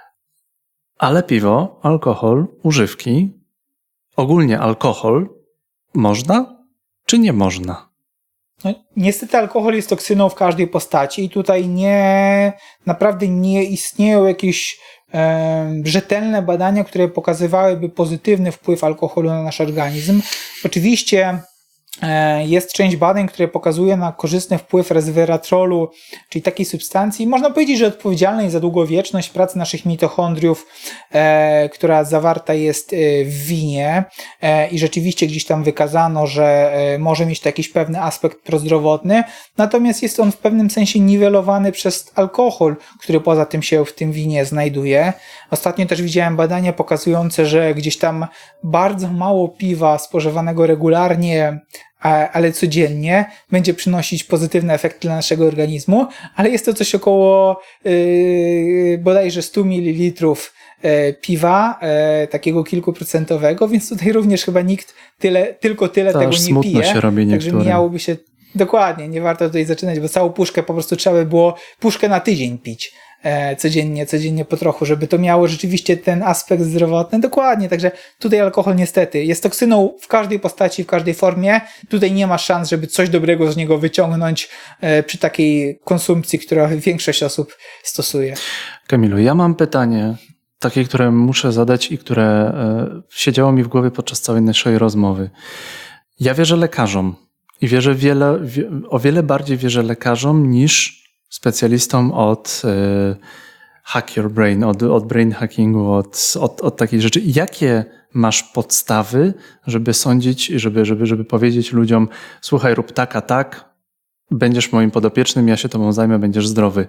Ale piwo, alkohol, używki, ogólnie alkohol można czy nie można? Niestety alkohol jest toksyną w każdej postaci i tutaj naprawdę nie istnieją jakieś rzetelne badania, które pokazywałyby pozytywny wpływ alkoholu na nasz organizm. Oczywiście jest część badań, które pokazuje na korzystny wpływ resveratrolu, czyli takiej substancji, można powiedzieć, że odpowiedzialnej za długowieczność pracy naszych mitochondriów, która zawarta jest w winie i rzeczywiście gdzieś tam wykazano, że może mieć to jakiś pewny aspekt prozdrowotny, natomiast jest on w pewnym sensie niwelowany przez alkohol, który poza tym się w tym winie znajduje. Ostatnio też widziałem badania pokazujące, że gdzieś tam bardzo mało piwa spożywanego regularnie ale codziennie będzie przynosić pozytywny efekt dla naszego organizmu, ale jest to coś około bodajże 100 ml piwa, takiego kilkuprocentowego, więc tutaj również chyba nikt tylko tyle To tego aż nie smutno pije. się robi Także niektórym. miałoby się dokładnie, nie warto tutaj zaczynać, bo całą puszkę po prostu trzeba by było puszkę na tydzień pić. Codziennie po trochu, żeby to miało rzeczywiście ten aspekt zdrowotny. Dokładnie, także tutaj alkohol niestety jest toksyną w każdej postaci, w każdej formie. Tutaj nie ma szans, żeby coś dobrego z niego wyciągnąć przy takiej konsumpcji, którą większość osób stosuje. Kamilu, ja mam pytanie, takie, które muszę zadać i które siedziało mi w głowie podczas całej naszej rozmowy. Ja wierzę lekarzom i wierzę o wiele bardziej wierzę lekarzom niż specjalistom od hack your brain, od brain hackingu, od takich rzeczy. Jakie masz podstawy, żeby sądzić, żeby powiedzieć ludziom, słuchaj, rób tak, a tak, będziesz moim podopiecznym, ja się tobą zajmę, będziesz zdrowy.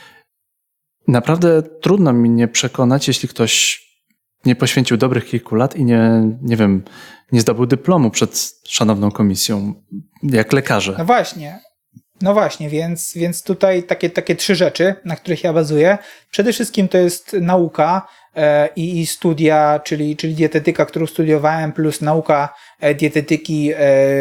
Naprawdę trudno mi nie przekonać, jeśli ktoś nie poświęcił dobrych kilku lat i nie zdobył dyplomu przed szanowną komisją, jak lekarze. No właśnie, więc tutaj takie trzy rzeczy, na których ja bazuję. Przede wszystkim to jest nauka i studia, czyli dietetyka, którą studiowałem, plus nauka dietetyki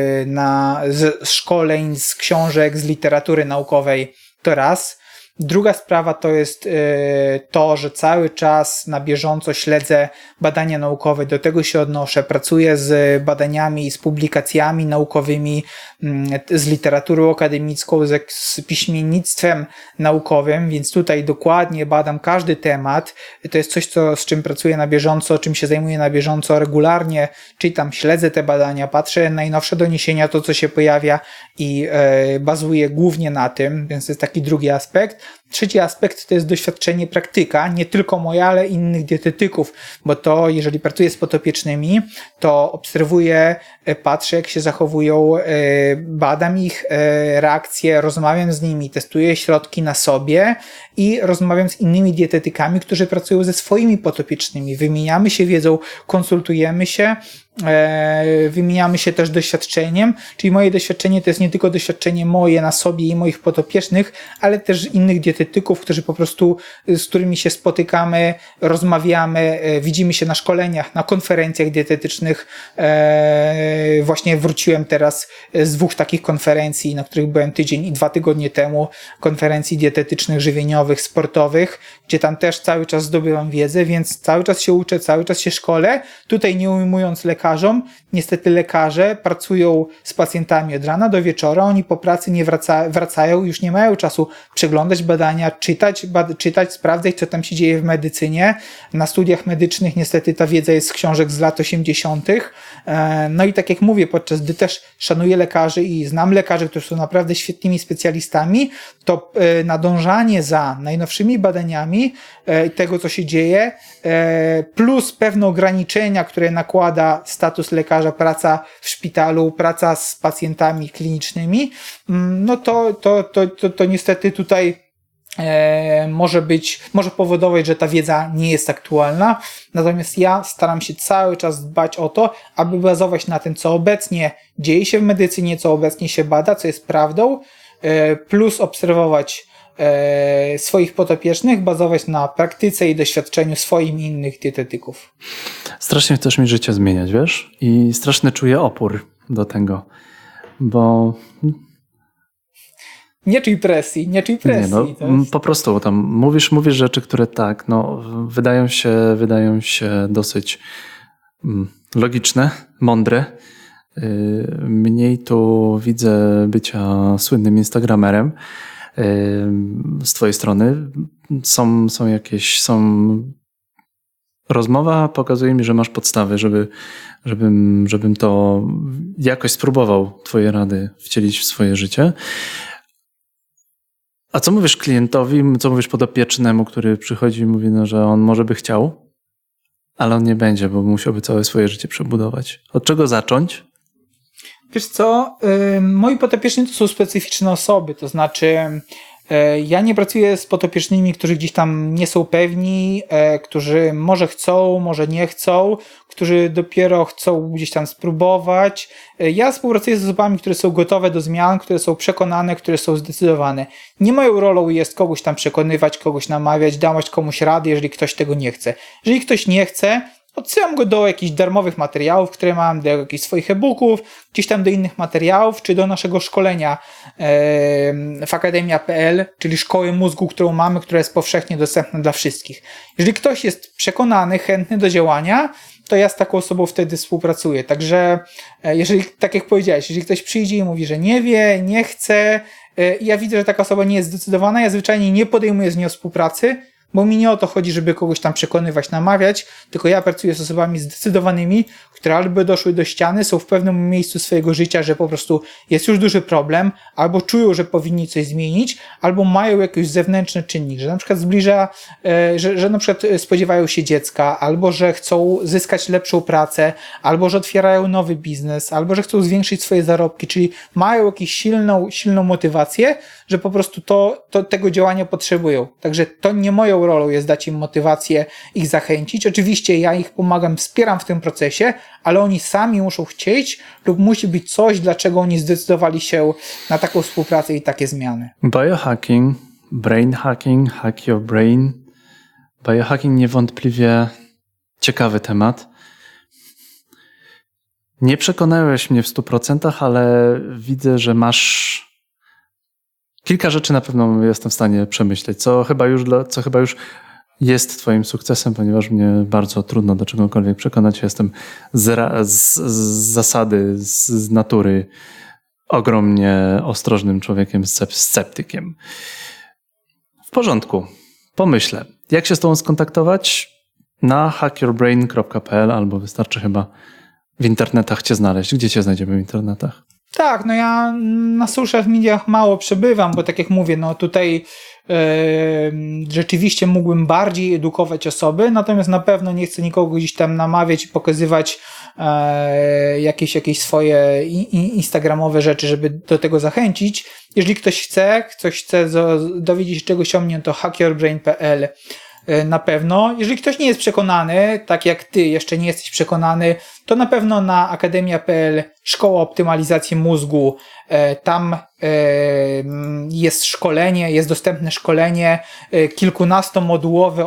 z szkoleń, z książek, z literatury naukowej, to raz. Druga sprawa to jest to, że cały czas na bieżąco śledzę badania naukowe, do tego się odnoszę, pracuję z badaniami, z publikacjami naukowymi, z literaturą akademicką, z piśmiennictwem naukowym, więc tutaj dokładnie badam każdy temat. To jest coś, z czym pracuję na bieżąco, czym się zajmuję na bieżąco, regularnie czytam, śledzę te badania, patrzę na najnowsze doniesienia, to co się pojawia i bazuję głównie na tym, więc to jest taki drugi aspekt. Trzeci aspekt to jest doświadczenie, praktyka, nie tylko moja, ale innych dietetyków, bo to, jeżeli pracuję z podopiecznymi, to obserwuję, patrzę jak się zachowują, badam ich reakcje, rozmawiam z nimi, testuję środki na sobie i rozmawiam z innymi dietetykami, którzy pracują ze swoimi podopiecznymi, wymieniamy się wiedzą, konsultujemy się, wymieniamy się też doświadczeniem, czyli moje doświadczenie to jest nie tylko doświadczenie moje na sobie i moich podopiecznych, ale też innych dietetyków, którzy po prostu, z którymi się spotykamy, rozmawiamy, widzimy się na szkoleniach, na konferencjach dietetycznych. Właśnie wróciłem teraz z 2 takich konferencji, na których byłem tydzień i 2 tygodnie temu, konferencji dietetycznych, żywieniowych, sportowych, gdzie tam też cały czas zdobywam wiedzę, więc cały czas się uczę, cały czas się szkolę. Tutaj nie ujmując lekarzom, niestety lekarze pracują z pacjentami od rana do wieczora, oni po pracy nie wracają, już nie mają czasu przeglądać badania, czytać, sprawdzać, co tam się dzieje w medycynie. Na studiach medycznych niestety ta wiedza jest z książek z lat 80. No i tak jak mówię, podczas gdy też szanuję lekarzy i znam lekarzy, którzy są naprawdę świetnymi specjalistami, to nadążanie za najnowszymi badaniami tego, co się dzieje, plus pewne ograniczenia, które nakłada status lekarza, praca w szpitalu, praca z pacjentami klinicznymi, no to niestety tutaj może powodować, że ta wiedza nie jest aktualna. Natomiast ja staram się cały czas dbać o to, aby bazować na tym, co obecnie dzieje się w medycynie, co obecnie się bada, co jest prawdą, plus obserwować swoich podopiecznych, bazować na praktyce i doświadczeniu swoim i innych dietetyków. Strasznie chcesz mi życie zmieniać, wiesz? I straszny czuję opór do tego, bo... Nie czuj presji. Nie, no, po prostu tam mówisz rzeczy, które tak, no, wydają się dosyć logiczne, mądre. Mniej tu widzę bycia słynnym instagramerem z twojej strony. Rozmowa pokazuje mi, że masz podstawy, żebym to jakoś spróbował twoje rady wcielić w swoje życie. A co mówisz klientowi, co mówisz podopiecznemu, który przychodzi i mówi, no, że on może by chciał, ale on nie będzie, bo musiałby całe swoje życie przebudować. Od czego zacząć? Wiesz co, moi podopieczni to są specyficzne osoby, to znaczy Ja nie pracuję z podopiecznymi, którzy gdzieś tam nie są pewni, którzy może chcą, może nie chcą, którzy dopiero chcą gdzieś tam spróbować. Ja współpracuję z osobami, które są gotowe do zmian, które są przekonane, które są zdecydowane. Nie moją rolą jest kogoś tam przekonywać, kogoś namawiać, dawać komuś rady, jeżeli ktoś tego nie chce. Jeżeli ktoś nie chce, odsyłam go do jakichś darmowych materiałów, które mam, do jakichś swoich e-booków, gdzieś tam do innych materiałów, czy do naszego szkolenia w akademia.pl, czyli szkoły mózgu, którą mamy, która jest powszechnie dostępna dla wszystkich. Jeżeli ktoś jest przekonany, chętny do działania, to ja z taką osobą wtedy współpracuję. Także jeżeli, tak jak powiedziałeś, jeżeli ktoś przyjdzie i mówi, że nie wie, nie chce, i ja widzę, że taka osoba nie jest zdecydowana, ja zwyczajnie nie podejmuję z nią współpracy, bo mi nie o to chodzi, żeby kogoś tam przekonywać, namawiać, tylko ja pracuję z osobami zdecydowanymi, które albo doszły do ściany, są w pewnym miejscu swojego życia, że po prostu jest już duży problem, albo czują, że powinni coś zmienić, albo mają jakiś zewnętrzny czynnik, że na przykład że na przykład spodziewają się dziecka, albo że chcą zyskać lepszą pracę, albo że otwierają nowy biznes, albo że chcą zwiększyć swoje zarobki, czyli mają jakąś silną motywację, że po prostu tego działania potrzebują. Także to nie moją rolą jest dać im motywację, ich zachęcić. Oczywiście ja ich pomagam, wspieram w tym procesie, ale oni sami muszą chcieć lub musi być coś, dlaczego oni zdecydowali się na taką współpracę i takie zmiany. Biohacking, brain hacking, hack your brain. Biohacking niewątpliwie ciekawy temat. Nie przekonałeś mnie w 100%, ale widzę, że masz kilka rzeczy na pewno jestem w stanie przemyśleć, co chyba już jest twoim sukcesem, ponieważ mnie bardzo trudno do czegokolwiek przekonać. Ja jestem z zasady, z natury ogromnie ostrożnym człowiekiem, sceptykiem. W porządku. Pomyślę. Jak się z tobą skontaktować? Na hackyourbrain.pl albo wystarczy chyba w internetach cię znaleźć. Gdzie cię znajdziemy w internetach? Tak, no ja na social mediach mało przebywam, bo tak jak mówię, no tutaj rzeczywiście mógłbym bardziej edukować osoby, natomiast na pewno nie chcę nikogo gdzieś tam namawiać i pokazywać jakieś swoje instagramowe rzeczy, żeby do tego zachęcić. Jeżeli ktoś chce dowiedzieć się czegoś o mnie, to hackyourbrain.pl na pewno. Jeżeli ktoś nie jest przekonany, tak jak ty jeszcze nie jesteś przekonany, to na pewno na akademia.pl Szkoła Optymalizacji Mózgu, tam jest szkolenie, jest dostępne szkolenie kilkunastomodułowe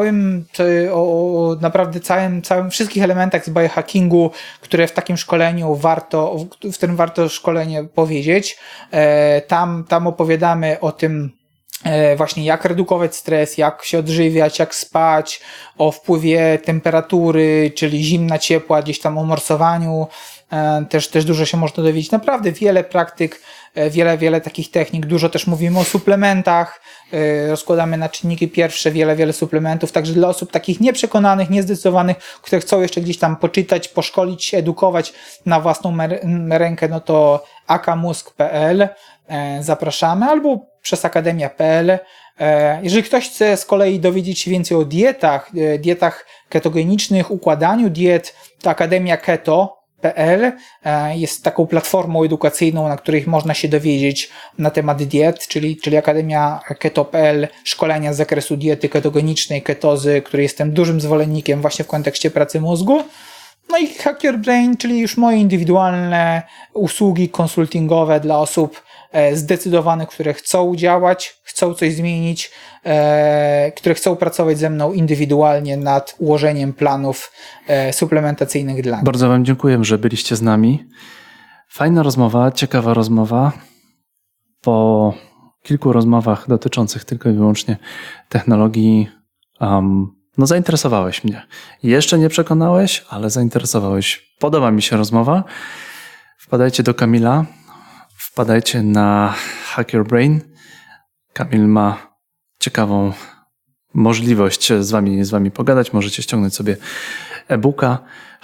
o naprawdę całym wszystkich elementach z biohackingu, które w takim szkoleniu w którym warto szkolenie powiedzieć. Tam opowiadamy o tym, właśnie jak redukować stres, jak się odżywiać, jak spać, o wpływie temperatury, czyli zimna, ciepła, gdzieś tam o morsowaniu, też dużo się można dowiedzieć. Naprawdę wiele praktyk, wiele takich technik, dużo też mówimy o suplementach, rozkładamy na czynniki pierwsze wiele suplementów, także dla osób takich nieprzekonanych, niezdecydowanych, które chcą jeszcze gdzieś tam poczytać, poszkolić się, edukować na własną rękę, no to akamózg.pl zapraszamy, albo przez akademia.pl. Jeżeli ktoś chce z kolei dowiedzieć się więcej o dietach ketogenicznych, układaniu diet, to akademia.keto.pl jest taką platformą edukacyjną, na której można się dowiedzieć na temat diet, czyli akademia.keto.pl, szkolenia z zakresu diety ketogenicznej, ketozy, której jestem dużym zwolennikiem właśnie w kontekście pracy mózgu. No i Hack Your Brain, czyli już moje indywidualne usługi konsultingowe dla osób zdecydowanych, które chcą działać, chcą coś zmienić, które chcą pracować ze mną indywidualnie nad ułożeniem planów suplementacyjnych dla nich. Bardzo wam dziękuję, że byliście z nami. Fajna rozmowa, ciekawa rozmowa. Po kilku rozmowach dotyczących tylko i wyłącznie technologii zainteresowałeś mnie. Jeszcze nie przekonałeś, ale zainteresowałeś. Podoba mi się rozmowa. Wpadajcie do Kamila. Wpadajcie na Hack Your Brain. Kamil ma ciekawą możliwość z wami pogadać. Możecie ściągnąć sobie e-booka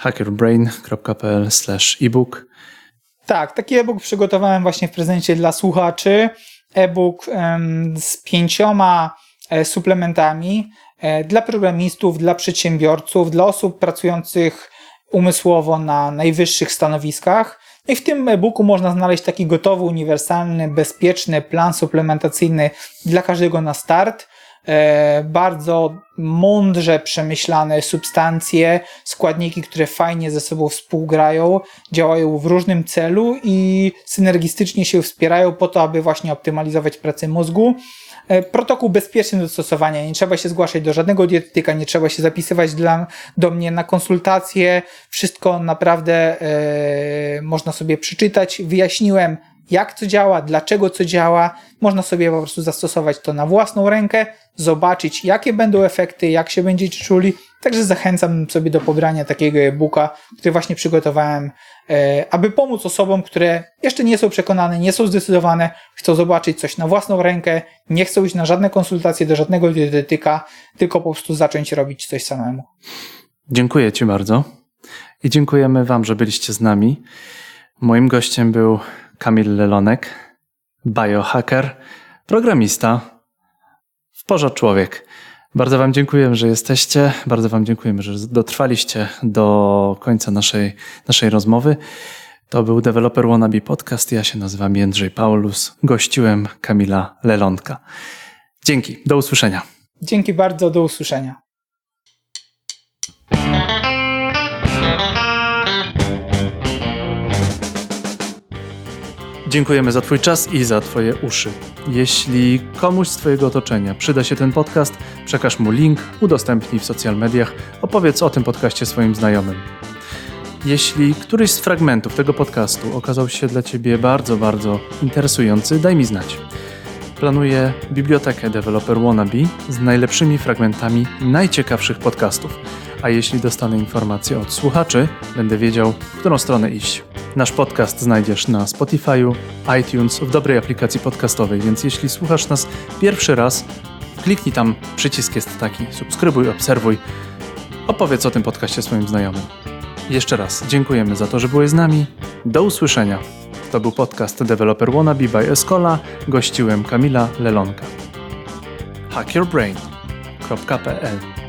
hackyourbrain.pl/ebook. Tak, taki e-book przygotowałem właśnie w prezencie dla słuchaczy. E-book z 5 suplementami dla programistów, dla przedsiębiorców, dla osób pracujących umysłowo na najwyższych stanowiskach. I w tym e-booku można znaleźć taki gotowy, uniwersalny, bezpieczny plan suplementacyjny dla każdego na start. Bardzo mądrze przemyślane substancje, składniki, które fajnie ze sobą współgrają, działają w różnym celu i synergistycznie się wspierają po to, aby właśnie optymalizować pracę mózgu. Protokół bezpieczny do stosowania, nie trzeba się zgłaszać do żadnego dietetyka, nie trzeba się zapisywać do mnie na konsultacje, wszystko naprawdę można sobie przeczytać, wyjaśniłem jak co działa, dlaczego co działa, można sobie po prostu zastosować to na własną rękę, zobaczyć jakie będą efekty, jak się będziecie czuli, także zachęcam sobie do pobrania takiego e-booka, który właśnie przygotowałem, aby pomóc osobom, które jeszcze nie są przekonane, nie są zdecydowane, chcą zobaczyć coś na własną rękę, nie chcą iść na żadne konsultacje do żadnego dietetyka, tylko po prostu zacząć robić coś samemu. Dziękuję Ci bardzo i dziękujemy Wam, że byliście z nami. Moim gościem był Kamil Lelonek, biohacker, programista, w porze człowiek. Bardzo Wam dziękuję, że jesteście. Bardzo Wam dziękujemy, że dotrwaliście do końca naszej rozmowy. To był Developer Wannabe Podcast. Ja się nazywam Jędrzej Paulus. Gościłem Kamila Lelonka. Dzięki. Do usłyszenia. Dzięki bardzo. Do usłyszenia. Dziękujemy za Twój czas i za Twoje uszy. Jeśli komuś z Twojego otoczenia przyda się ten podcast, przekaż mu link, udostępnij w social mediach, opowiedz o tym podcaście swoim znajomym. Jeśli któryś z fragmentów tego podcastu okazał się dla Ciebie bardzo, bardzo interesujący, daj mi znać. Planuję bibliotekę Developer Wannabe z najlepszymi fragmentami najciekawszych podcastów. A jeśli dostanę informacje od słuchaczy, będę wiedział, w którą stronę iść. Nasz podcast znajdziesz na Spotify'u, iTunes, w dobrej aplikacji podcastowej, więc jeśli słuchasz nas pierwszy raz, kliknij tam, przycisk jest taki, subskrybuj, obserwuj, opowiedz o tym podcaście swoim znajomym. Jeszcze raz dziękujemy za to, że byłeś z nami. Do usłyszenia. To był podcast Developer Wannabe by Escola. Gościłem Kamila Lelonka. hackyourbrain.pl